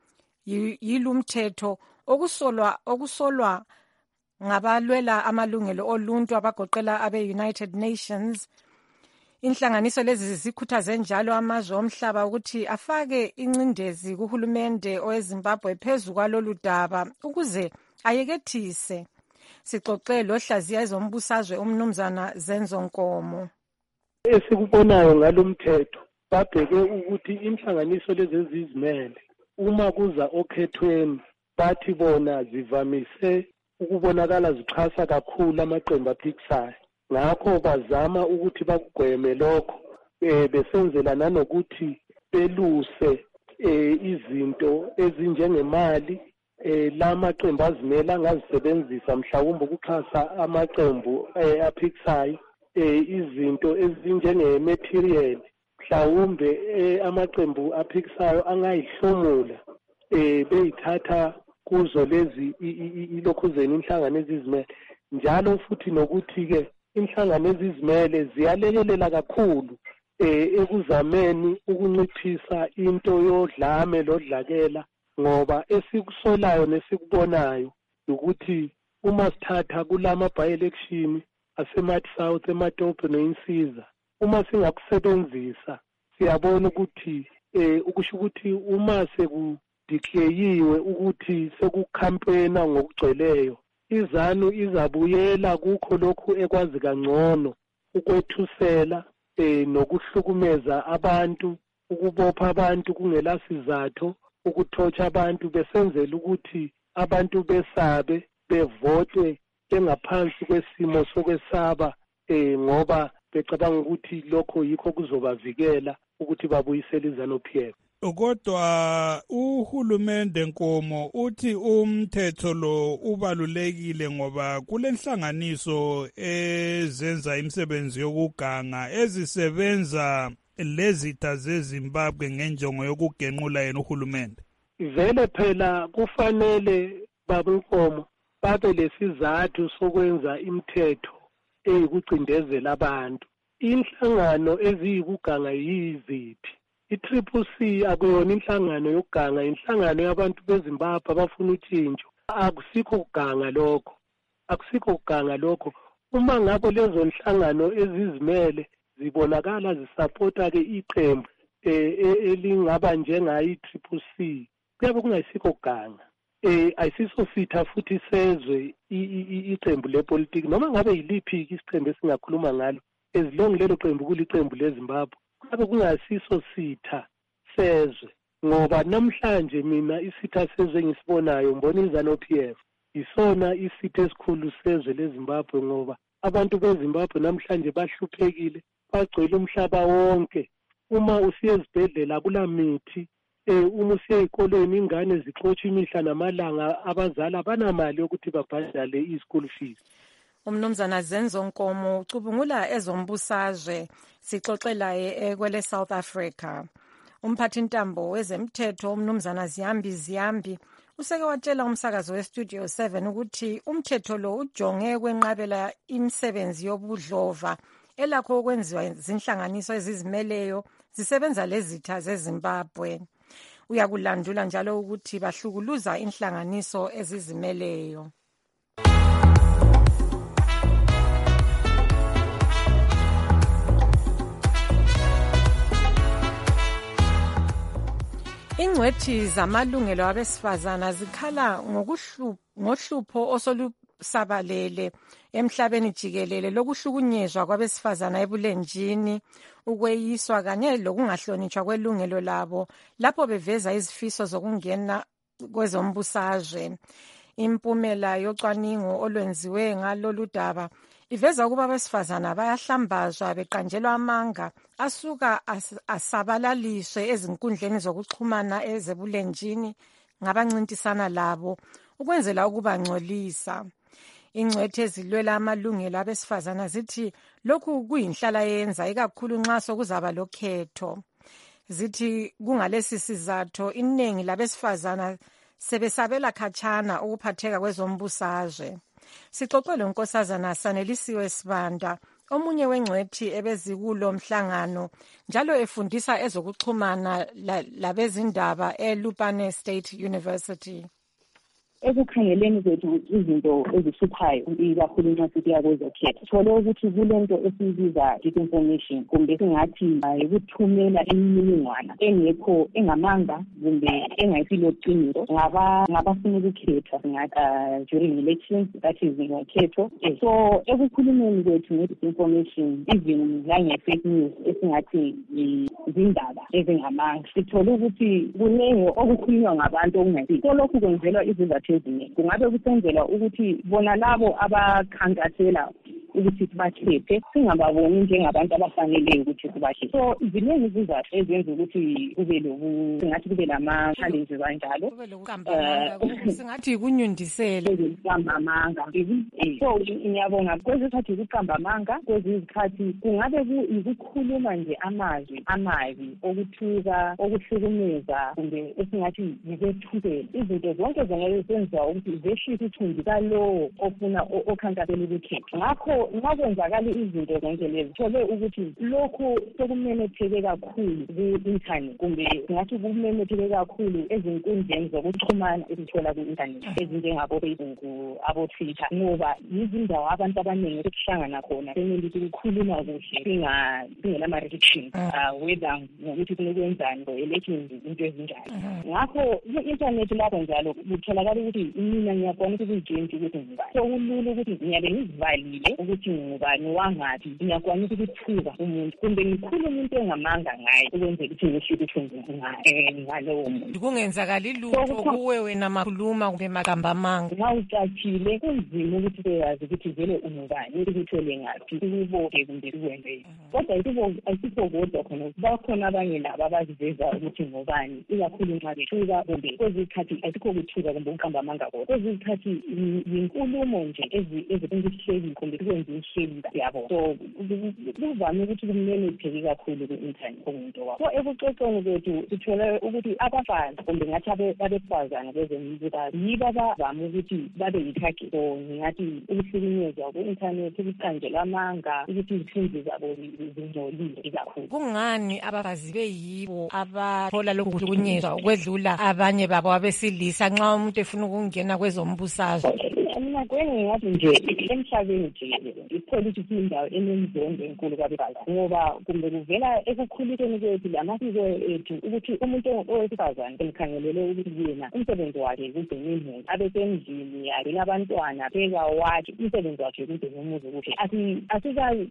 yilumthetho okusolwa ngabalwela amalungelo oluntu abagoqela abe-United Nations. Inhlanganiso lezi zikhuthaze njalo amazwe omhlaba ukuthi afake incindezi kuhulumende oweZimbabwe phezu kwalolu daba ukuze ayekethise. Sixoxe lohlaziya ezombusazwe umnumzana Zenzo Nkomo. Esikubonayo ngalomthetho babheke ukuthi inhlanganiso lezi ezizimele uma kuza okhethweni bathi bona zivamise ukubonakala zixhasa kakhulu amaqembu aphikisayo. Ngakho bazama ukuthi bakugweme lokho besenzela nanokuthi beluse izinto ezinjengemali lamaqembu azimela angazisebenzisa mhlawumbe ukuxhasa amaqembu aphikisayo, izinto ezinjenge-material mhlawumbe amaqembu aphikisayo angayihlomula beyithatha kuzo lezi ilokhuzeni inhlangano ezizimele. Njalo futhi nokuthi-ke inhlangano ezizimele ziyalekelela kakhulu ekuzameni ukunciphisa into yodlame lodlakela, ngoba esikusolayo nesikubonayo ukuthi uma sithatha kulama by-election aseMathi South, eMatopo neInsiza, uma singakusebenzisa siyabona ukuthi ukusho ukuthi uma sekudeclayiwe ukuthi sekukhampena ngokugcweleyo, iZANU izabuyela kukho lokhu ekwazi kangcono ukwethusela nokuhlukumeza abantu, ukubopha abantu kungela sizathu, ukuthotsha abantu besenzela ukuthi abantu besabe bevote engaphansi kwesimo sokwesaba ngoba becabanga ukuthi lokho yikho kuzobavikela ukuthi babuyisele iZANU-PF. Kodwa uhulumende Nkomo uthi umthetho lo ubalulekile ngoba kulenhlanganiso ezenza imisebenzi yokuganga ezisebenza lezitha zeZimbabwe ngenjongo yokugenqula yena uhulumende. Vele phela kufanele baba Nkomo babe lesizathu sokwenza imithetho eyikucindezela abantu. Inhlangano eziyikuganga yiziphi? I-CCC akuyona inhlangano yokuganga, inhlangano yabantu beZimbabwe abafuna utshintsho. Akusikho kuganga lokho, akusikho kuganga lokho. Uma ngabe lezo nhlangano ezizimele zibonakala zisapota-ke iqembu elingaba njengayo i-CCC, kuyabe kungayisikho kuganga. Ayisiso sitha futhi sezwe iqembu lepolitiki noma ngabe yiliphi isiqembu esingakhuluma ngalo ezilonge lelo qembu kuliqembu leZimbabwe ngabe kungasiso sitha sezwe ngoba namhlanje mina isitha sezwe ngisibonayo mbona iZANU-PF isona isitha esikhulu sezwe leZimbabwe ngoba abantu beZimbabwe namhlanje bahluphekile bagcwele umhlaba wonke. Uma usiye ezibhedlela kula mithi uma usiye ezikoleni ingane zixotsha imihla namalanga abazali abanamali yokuthi babhadale i-school fees. Umnumzana Zenzo Nkomo ucubungula ezombusazwe sixoxelaye kwele South Africa. Umphathintambo wezemthetho umnumzana Ziyambi useke watshela umsakazo weStudio 7 ukuthi umthetho lo ujonge kwenqabela imisebenzi yobudlova elakho okwenziwa zinhlanganiso ezizimeleyo zisebenza lezitha zeZimbabwe. Uyakulandula njalo ukuthi bahlukuluza inhlanganiso ezizimeleyo. Ingcwethi zamalungelo abesifazana zikhala ngohlupho osolusabalele emhlabeni jikelele lokuhlukunyezwa kwabesifazana ebulenjini, ukweyiswa kanye lokungahlonitshwa kwelungelo labo lapho beveza izifiso zokungena kwezombusazwe. Impumela yocwaningo olwenziwe ngalolu daba iveza ukuba abesifazana bayahlambazwa beqanjelwa amanga asuka asabalaliswe ezinkundleni zokuxhumana ezebulenjini ngabancintisana labo ukwenzela ukubangcolisa. Ingcwethi ezilwela amalungelo abesifazana zithi lokhu kuyinhlala yenza ikakhulu nxa sokuzaba lokhetho. Zithi kungalesi sizatho iningi labesifazana sebesabela khatshana ukuphatheka kwezombusazwe. Sixoxele unkosazana Sanelisiwe Sibanda, omunye wengcwethi ebezikulo mhlangano njalo efundisa ezokuxhumana labezindaba eLupane State University. Ekukhangeleni kwethu izinto ezihluphayo ikakhulu nxa siya kwezokhetho sithole ukuthi kulento esiyibiza disinformation kumbe singathi ukuthumela imininingwana engekho engamanga kumbe engayisilo qiniso ngabafuna ukukhetha singathi during elections, that is ngokhetho. So ekukhulumeni kwethu nge-disinformation even lange-fake news esingathi izindaba ezingamanga sithole ukuthi kuningi okukhulunywa ngabantu okungayisizo. So lokhu kwenzelwa izizathu kungabe kusenzelwa ukuthi bona labo abakhankasela ukuthi sibakhethe singababoni njengabantu abafaneleyo ukuthi sibakhethe. So ziningi izizathu ezenza ukuthi singathi kube lama-challenges anjalo. Singathi kunyundisele amanga. So ngiyabonga kwezinye izikhathi ukuqamba amanga, kwezinye izikhathi kungabe ukukhuluma nje amazwi amabi okuthuka, okuhlukumeza kumbe esingathi yikwethukela. Izinto zonke zengenziwa ukuthi zehlise ithunzi kalowo ofuna okhankasela ukukhetha. Ngakho makwenzakala izinto zonke lezi thole ukuthi lokhu sokumemetheke kakhulu ku-internet kumbe singathi kumemetheke kakhulu ezinkundleni zokuxhumana ezithola ku-internet ezinjengabo-Facebook, abo-Twitter ngoba yizindawo abantu abaningi sekuhlangana khona senelithi kukhuluma kuhle singelama-restrictions whether ngokuthi kunokwenzani ngo-elections into ezinjalo. Ngakho i-internet lapho njalo kutholakala ukuthi mina ngiyakona ukuthi kuyijenti ukuthi ngibani. So kulula ukuthi ngiyabe ngizivalile ukuthi ngubani wangaphi ngiyakwanisa ukuthuka umuntu kumbe ngikhulume into engamanga ngaye ukwenzela ukuthi ngisho ithunzi ngalowo muntu kungenzakali lutho kuwe wena makhuluma kumbe magamba amanga nxa ucatshile kunzima ukuthi uyazi ukuthi vele ungubani ukuthole ngaphi ukuboke kumbe ukwenzeni kodwa ayisikho kodwa khona bakhona abanye laba abaziveza ukuthi ngubani ikakhulu nxa bethuka kumbe kwezikhathi ayisikho ukuthuka kumbe ukuqamba amanga kodwa kwezikhathi yinkulumo nje ezihleli kumbe kwenza ihleli yabo so kuvame ukuthi kumemetheke kakhulu ku-internet omuntu wabo so ebucocweni bethu sithole ukuthi abafazi kumbe ngathi abesifazane kwezemizikazi yibo abavame ukuthi babe yithagi so ngingathi ukuhlukunyezwa ku-internet ukuqanjelwa amanga ukuthi izithunzi zabo zingcolile ikakhulu kungani abafazi beyibo abathola lokhu kuhlukunyezwa ukwedlula abanye babo abesilisa nxa umuntu efuna ukungena kwezombusazwe mina ngingathi nje emhlabeni jikelele ipolitiki indawo enemzondo enkulu kabibazi ngoba kumbe kuvela ekukhuliseni kwethu lamasiko ethu ukuthi umuntu owesifazane emkhangelele ukuthi yena umsebenzi wakhe kugcina imuli abesendlini agcina abantwana pheka wakhe umsebenzi wakhe kugcina umuzi kuhle asikayi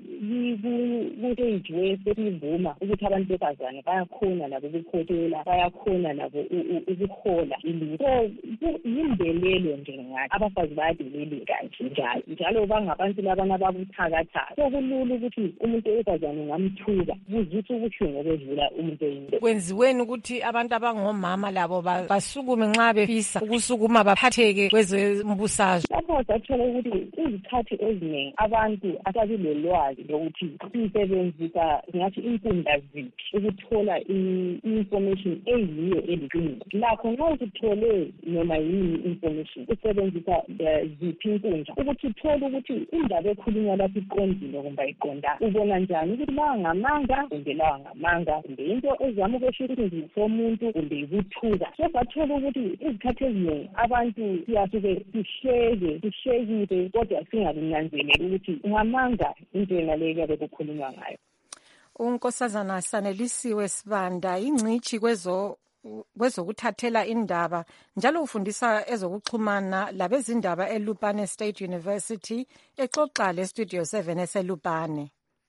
ku-age wesesivuma ukuthi abantu besifazane bayakhona nabo ukukhotela bayakhona nabo ukuhola ilutho so yimbelelo nje ngathi abafazi bayadeleleka njalo bangabantu labana babuthakathaka so kulula ukuthi umuntu wesifazane ungamthuka kuzuthi ubuhlungu okwedlula umuntu oyindoda kwenziweni ukuthi abantu abangomama labo basukume nxa befisa ukusukuma baphatheke kwezombusazwe lapho sathola ukuthi izikhathi eziningi abantu asabilolwazi lokuthi sisebenzisa ngathi inkundla ziphi ukuthola i-information eyiyo eliqiniso lakho nxa uthole noma yini information usebenzisa ziphi inkundla ukuthi uthole ukuthi indaba ekhulunywa lapho iqondile kumbe ayiqondanga ubona njani ukuthi lawa ngamanga kumbe lawa ngamanga kumbe into ezama ukwesho ukuthi ngisomuntu kumbe ikuthuka so sathola ukuthi izikhathi eziningi abantu siyasuke sihlekile kodwa singakunanzeleli ukuthi ngamanga into yenaleyo kuyabe kukhulunywa ngayo. unkosazana Sanelisiwe Sibanda ingcitshi kwezokuthathela indaba njalo ufundisa ezokuxhumana labezindaba eLupane State University exoxa leStudio 7 eseLupane.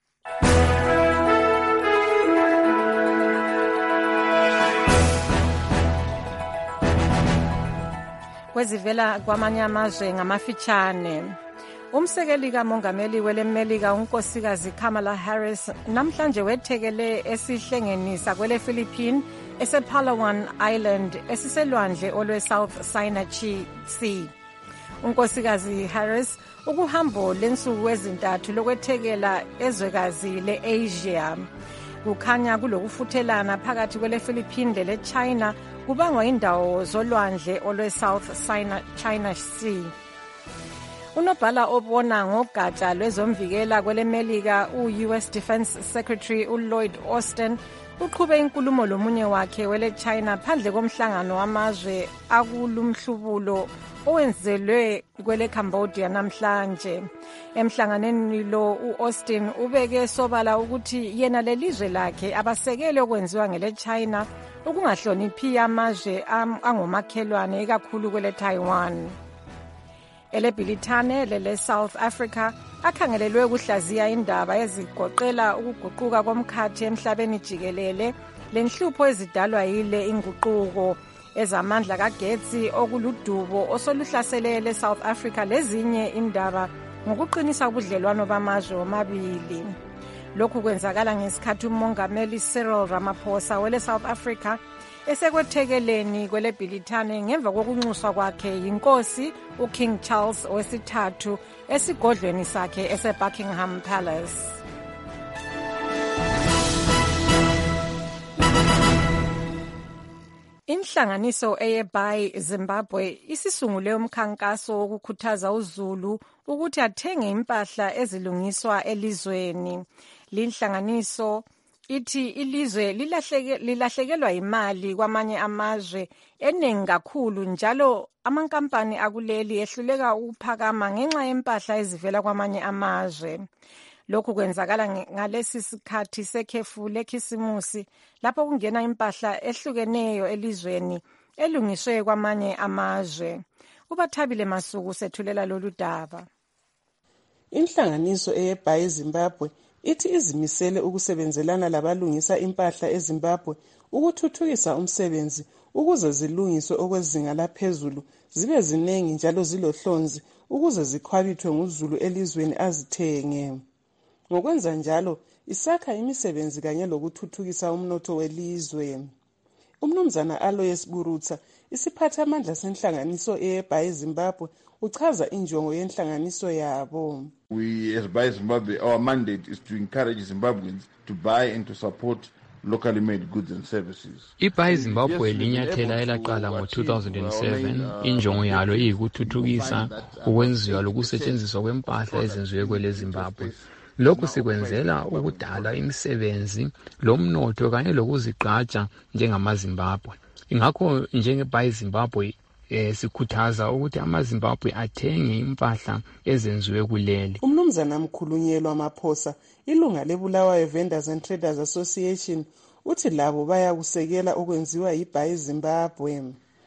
Kwezivela kwamanye amazwe ngamafitshane. Umsekeli kamongameli welemelika unkosikazi Kamala Harris namhlanje wethekele esihlengenisa kwele Philippines esePalawan Island esiselwandle olwe-South China Sea. Unkosikazi Harris ukuhambo lensuku ezintathu lokwethekela ezwekazi le-Asia. Kukhanya kulokufuthelana phakathi kwele Philippines lele China kubangwa indawo zolwandle olwe-South China Sea. Unobhala obona ngogatsha lwezomvikela kwelemelika u-US Defense Secretary uLloyd Austin uqhube inkulumo lomunye wakhe wele China phandle komhlangano wamazwe akulumhlubulo owenzelwe kwele Cambodia namhlanje. Emhlanganeni lo uAustin ubeke sobala ukuthi yena lelizwe lakhe abasekele okwenziwa ngele China ukungahloniphi amazwe angomakhelwane ikakhulu kwele Taiwan. Elebhilithane lele South Africa akhangelelwe ukuhlaziya indaba ezigoqela ukuguquka komkhathi emhlabeni jikelele lenhlupho ezidalwa yile inguquko ezamandla kagetsi okuludubo osoluhlasele le South Africa lezinye indaba ngokuqinisa ubudlelwano bamazwe omabili. Lokhu kwenzakala ngesikhathi umongameli Cyril Ramaphosa wele South Africa esekwethekeleni kwele Bhilithane ngemva kokunxuswa kwakhe yinkosi uKing Charles III esigodlweni sakhe eseBuckingham Palace. Inhlanganiso eyeBuy Zimbabwe isisungule umkhankaso wokukhuthaza uZulu ukuthi athenge impahla ezilungiswa elizweni. Linhlanganiso ithi ilizwe lilahlekelwa imali kwamanye amazwe eningi kakhulu njalo amankampani akuleli ehluleka ukuphakama ngenxa yempahla ezivela kwamanye amazwe. Lokhu kwenzakala ngalesi sikhathi sekhefu lekhisimusi lapho kungena impahla ehlukeneyo elizweni elungiswe kwamanye amazwe. Ubathabile Masuku sethulela lolu daba. Inhlanganiso eyeBhayi Zimbabwe ithi izimisele ukusebenzelana labalungisa impahla eZimbabwe ukuthuthukisa umsebenzi ukuze zilungiswe okwezinga laphezulu, zibe zinengi njalo zilohlonzi ukuze zikhwabithwe nguzulu elizweni azithenge. Ngokwenza njalo, isakha imisebenzi kanye lokuthuthukisa umnotho welizwe. Umnumzana Aloyes Burutsa, isiphathamandla senhlanganiso eyeBhayi Zimbabwe, uchaza injongo yenhlanganiso yabo. We as Buy Zimbabwe, our mandate is to encourage Zimbabweans to buy and to support locally made goods and services. iBhayi Zimbabwe linyathela elaqala ngo-2007. Injongo yalo iyikuthuthukisa ukwenziwa lokusetshenziswa kwempahla ezenziwe kwele Zimbabwe. Lokhu sikwenzela ukudala imisebenzi, lomnotho kanye lokuzigqaja njengamaZimbabwe. Ingakho njengeBhayi Zimbabwe sikhuthaza ukuthi amaZimbabwe athenge impahla ezenziwe kuleli. Umnumzana Mkhulunyelwa Maphosa, ilunga leBulawayo Vendors and Traders Association, uthi labo bayakusekela okwenziwa yiBhayi Zimbabwe.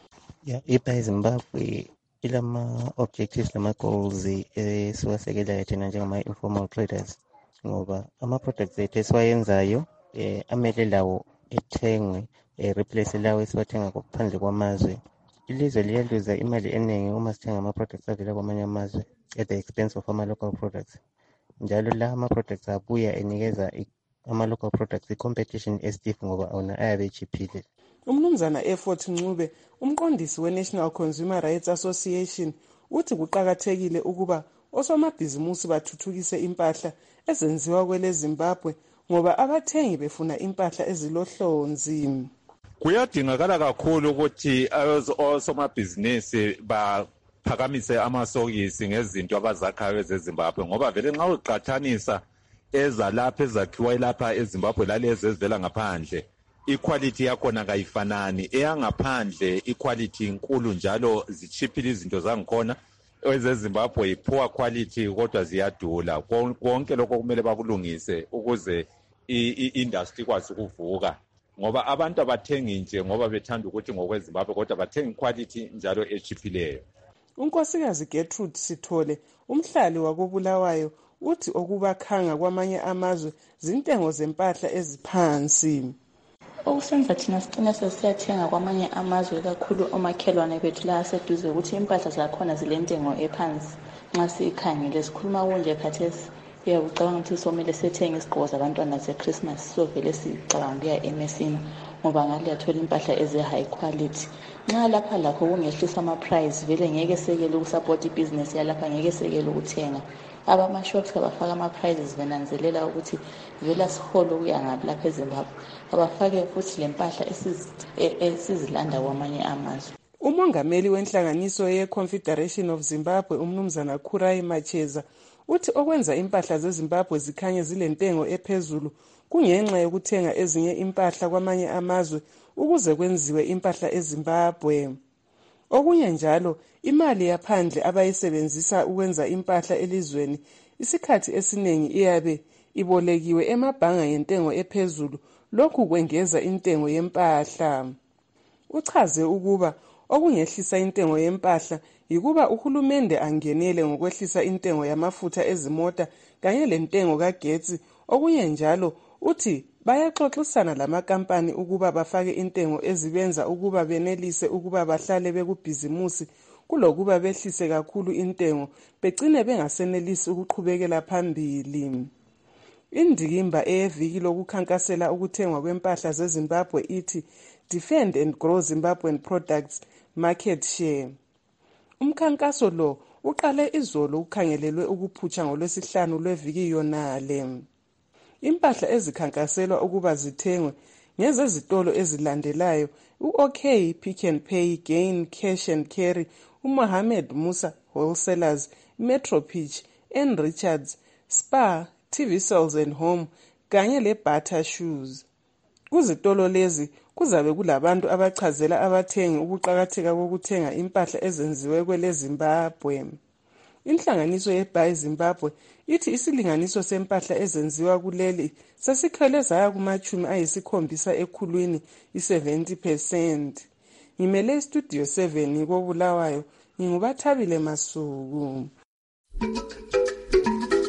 iBhayi Zimbabwe ilama-objectives lama-goals esiwasekelayo thina njengama-informal traders, ngoba ama-products ethu esiwayenzayo amele lawo ethengwe replace lawo esiwathenga ngaphandle kwamazwe. Ilizwe liyaluza imali eningi uma sithenga ama-products avela kwamanye amazwe at the expense of ama-local products. Njalo la ama-products abuya enikeza ama-local products i-competition estiff ngoba ona ayabe echiphile. Umnumzana Effort Ncube, umqondisi we-National Consumer Rights Association, uthi kuqakathekile ukuba osomabhizimusi bathuthukise impahla ezenziwa kwele Zimbabwe ngoba abathengi befuna impahla ezilohlonzi. Kuyadingakala kakhulu ukuthi osomabhizinisi baphakamise amasokisi ngezinto abazakhayo ezeZimbabwe, ngoba vele nxa uqathanisa ezalapha ezakhiwa lapha eZimbabwe lalezi ezivela ngaphandle, equality yakhona kayifanani. Eyangaphandle equality inkulu njalo zichiphile izinto zangikhona. EzeZimbabwe poor quality kodwa ziyadula. Konke lokho kumele bakulungise ukuze i-industry ikwazi ukuvuka, ngoba abantu abathengi nje ngoba bethanda ukuthi ngokweZimbabwe kodwa bathenga quality njalo echiphileyo. Unkosikazi Gertrude Sithole, umhlali wakoBulawayo, uthi okubakhanga kwamanye amazwe zintengo zempahla eziphansi. Okusenza thina sicine sesiyathenga kwamanye amazwe kakhulu omakhelwane bethu la aseduze ukuthi impahla zakhona zilentengo ephansi. Nxa sikhangele sikhuluma kunje khathesi ucabanga ukuthi somele sethenge isigqoko zabantwana ze-Christmas, so vele sicabanga ukuya emesini ngoba ngale yathola impahla eze-high quality. Nxa lapha lakho kungehlisa ama-price vele ngeke sekele ukusapota ibhizinesi yalapha, ngeke sekele ukuthenga. Abama-shops abafaka ama-prices benanzelela ukuthi vele sihole ukuya ngabi lapha eZimbabwe, abafake futhi le mpahla esizilanda kwamanye amazwe. Umongameli wenhlanganiso ye-Confederation of Zimbabwe, umnumzana Kurai Macheza, uthi okwenza impahla zeZimbabwe zikhanye zilentengo ephezulu kungenxa yokuthenga ezinye impahla kwamanye amazwe ukuze kwenziwe impahla eZimbabwe. Okunye njalo, imali yaphandle abayisebenzisa ukwenza impahla elizweni isikhathi esiningi iyabe ibolekiwe emabhanga yentengo ephezulu, lokhu kwengeza intengo yempahla. Uchaze ukuba okungehlisa intengo yempahla yikuba uhulumende angenele ngokwehlisa intengo yamafutha ezimota kanye lentengo kagetsi. Okunye njalo, uthi bayaxoxisana lamakampani ukuba bafake intengo ezibenza ukuba benelise ukuba bahlale bekubhizimusi kulokuba behlise kakhulu intengo begcine bengasenelisi ukuqhubekela phambili. Indikimba eyeviki lokukhankasela ukuthengwa kwempahla zeZimbabwe ithi Defend and Grow Zimbabwean Products Market Share. Umkhankaso lo uqale izolo ukhangelelwe ukuphutsha ngoLwesihlanu lweviki yonale. Impahla ezikhankaselwa ukuba zithengwe ngezezitolo ezilandelayo: u-OK, Pick and Pay, Gain, Cash and Carry, uMohammed Musa Wholesalers, Metro Pitch, N Richards, Spar, TV Sales and Home kanye leBata Shoes. Kuzitolo lezi kuzabe kulabantu abachazela abathengi ukuqakatheka kokuthenga impahla ezenziwe kwele Zimbabwe. Inhlanganiso yeBhayi Zimbabwe ithi isilinganiso sempahla ezenziwa kuleli sesikhwele zaya kuma-70% ekhulwini, i-70%. Ngimele iStudio 7 koBulawayo, nginguBathabile Masuku.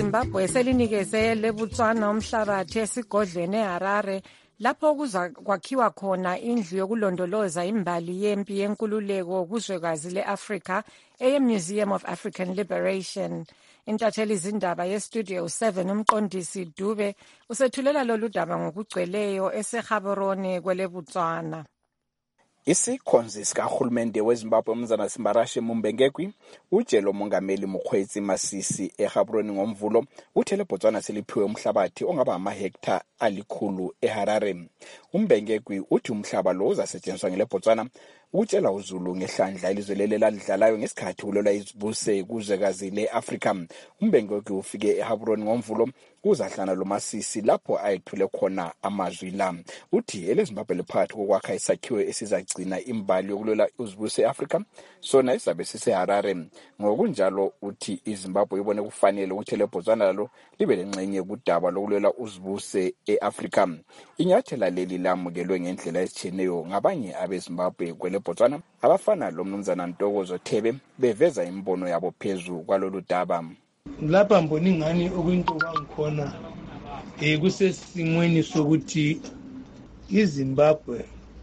leZimbabwe selinikeze leBotswana umhlabathi esigodlweni eHarare lapho kuza kwakhiwa khona indlu yokulondoloza imbali yempi yenkululeko kuzwekazi leAfrika eye-Museum of African Liberation. Intatheli izindaba yeStudio 7 umqondisi Dube usethulela lolu daba ngokugcweleyo eseGaborone kweleBotswana. Isikhonzi sikahulumende weZimbabwe umnumzana Simbarashe Mumbengegwi utshelo mongameli Mokgweetsi Masisi eGaborone ngomvulo uthe leBotswana seliphiwe umhlabathi ongaba amahekta alikhulu eHarare. Umbengegwi uthi umhlaba lo uzasetshenziswa ngeleBotswana ukutshela uZulu ngehlandla ilizwe lalidlalayo ngesikhathi kulwela izibuse kuzwekazi leAfrika. Umbengegwi ufike eGaborone ngomvulo kuzahlana loMasisi lapho ayethule khona amazwi la. Uthi eleZimbabwe liphakathi kokwakha isakhiwo esizagcina imbali yokulwela izibuse eAfrika sona isabe siseHarare. Ngokunjalo uthi iZimbabwe ibone kufanele ukuthi leBotswana lalo libe lengxenye kudaba lokulwela uzibuse eAfrika. Inyathela leli lamukelwe ngendlela ezitshiyeneyo ngabanye abeZimbabwe kweleBotswana abafana lo mnumzana Ntokozo Thebe beveza imbono yabo phezu kwalolu daba. Lapha mboni ngani okuyinto kwangikhona kusesimweni sokuthi iZimbabwe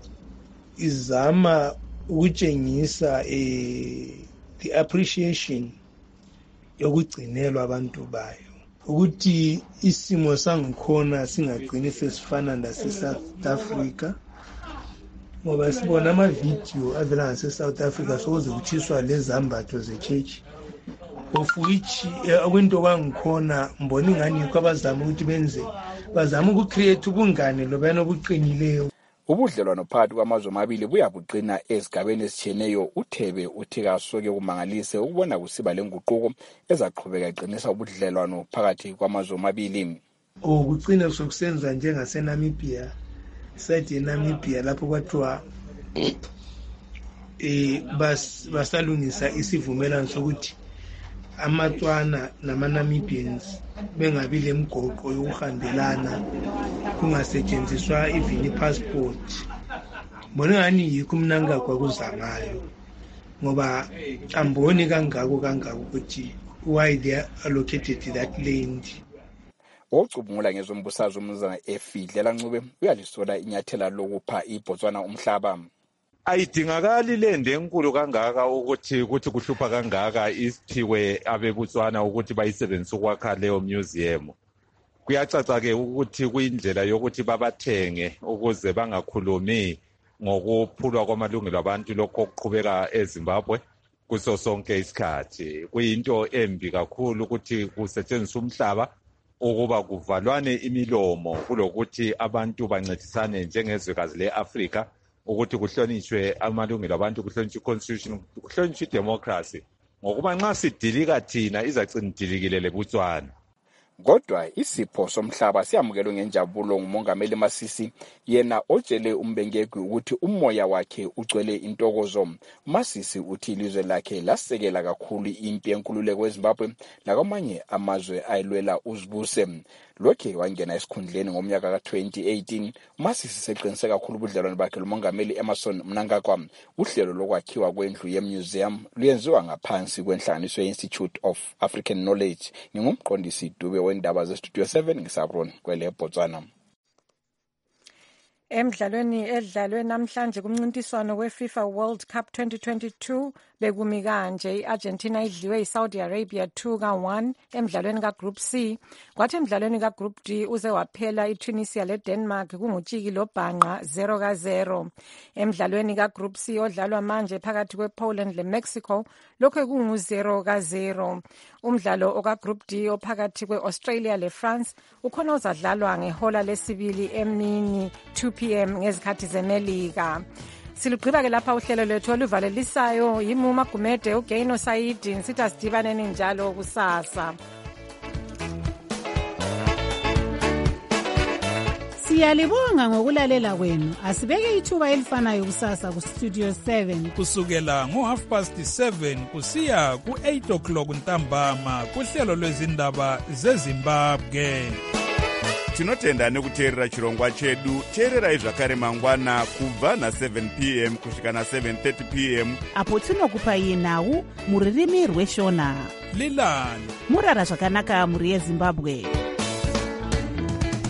izama ukutshengisa the appreciation yokugcinelwa abantu bayo ukuthi isimo sangikhona singagcini sesifana naseSouth Africa ngoba sibona amavidiyo avela ngaseSouth Africa sokuze kuchiswa lezambatho ze-church of which akwinto kwangikhona mboni ngani yikho abazama ukuthi bazama ukucreate ubungane lobana obuqinileyo. Ubudlelwano phakathi kwamazwe amabili buyabuqina ezigabeni ezitshiyeneyo. uThebe uthi kasoke kumangalise ukubona kusiba lenguquko ezaqhubeka iqinisa ubudlelwano phakathi kwamazwe amabili. Ukucina sokusenza njengaseNamibia, side yeNamibia lapho kwathiwa basalungisa isivumelwano sokuthi amaTswana namaNamibians bengabi lemgoqo yokuhambelana kungasetshenziswa even ipassport. Mbona ngani yikho mnanga kwakuzamayo ngoba amboni kangako ukuthi why they allocated that land. Ocubungula ngezombusazwe umnumzana Efidlela Ncube uyalisola inyathela lokupha iBotswana umhlaba. Ayidingakali lende enkulu kangaka ukuthi kuhlupha kangaka isiphiwe abeBotswana ukuthi bayisebenzise ukwakha leyo museum. Kuyacaca ke ukuthi kuyindlela yokuthi babathenge ukuze bangakhulumi ngokuphulwa kwamalungelo abantu lokho okuqhubeka eZimbabwe kuso sonke isikhathi. Kuyinto embi kakhulu ukuthi kusetshenziswe umhlaba ukuba kuvalwane imilomo kulokuthi abantu bancedisane njengezwekazi leAfrika ukuthi kuhlonishwe amalungelo abantu, kuhlonishwe iconstitution, kuhlonishwe idemocracy. Ngokuba nxa sidilika thina izacina idilikile leBotswana. Kodwa isipho somhlaba siyamukelwe ngenjabulo ngumongameli Masisi, yena otshele uMbengegwi ukuthi umoya wakhe ugcwele intokozo. Masisi uthi ilizwe lakhe lasekela kakhulu impi yenkululeko eZimbabwe nakwamanye amazwe ayilwela uzibuse. Lokhe wangena esikhundleni ngomnyaka ka-2018. Masisi seqinise kakhulu ubudlelwano bakhe lomongameli Emmerson Mnangagwa. Uhlelo lokwakhiwa kwendlu yemuseum luyenziwa ngaphansi kwenhlanganiso ye-Institute of African Knowledge. Ngingumqondisi Dube wendaba zeStudio 7 ngisabroni kweleBotswana. Emidlalweni edlalwe namhlanje kumncintiswano weFIFA World Cup 2022 bekumi kanje. iArgentina idliwe iSaudi Arabia 2-1 emidlalweni kaGroup C. Kwathi emidlalweni kaGroup D uze waphela iTunisia leDenmark kungutshiki lobhanqa 0-0. Emidlalweni kaGroup C odlalwa manje phakathi kwePoland leMexico lokho kungu-0-0. Umdlalo okaGroup D ophakathi kweAustralia leFrance ukhona uzadlalwa ngehola lesibili emini 2 p.m. ngezikhathi zeMelika. Silugqiba-ke lapha uhlelo lwethu oluvalelisayo. Yimi uMagumede, uGaino Saidi, nsithi asidibaneni njalo kusasa. Siyalibonga ngokulalela kwenu. Asibeke ithuba elifanayo kusasa kuStudio 7 kusukela ngo-7:30 kusiya ku-8 o'clock ntambama kuhlelo lwezindaba zeZimbabwe. Tinotenda nekuteerera chirongwa chedu. Teererai zvakare mangwana kubva na7 p.m. kusvika na7:30 p.m. apo tinokupai nhau muririmi rweshona. lilala murara zvakanaka mhuri yezimbabwe.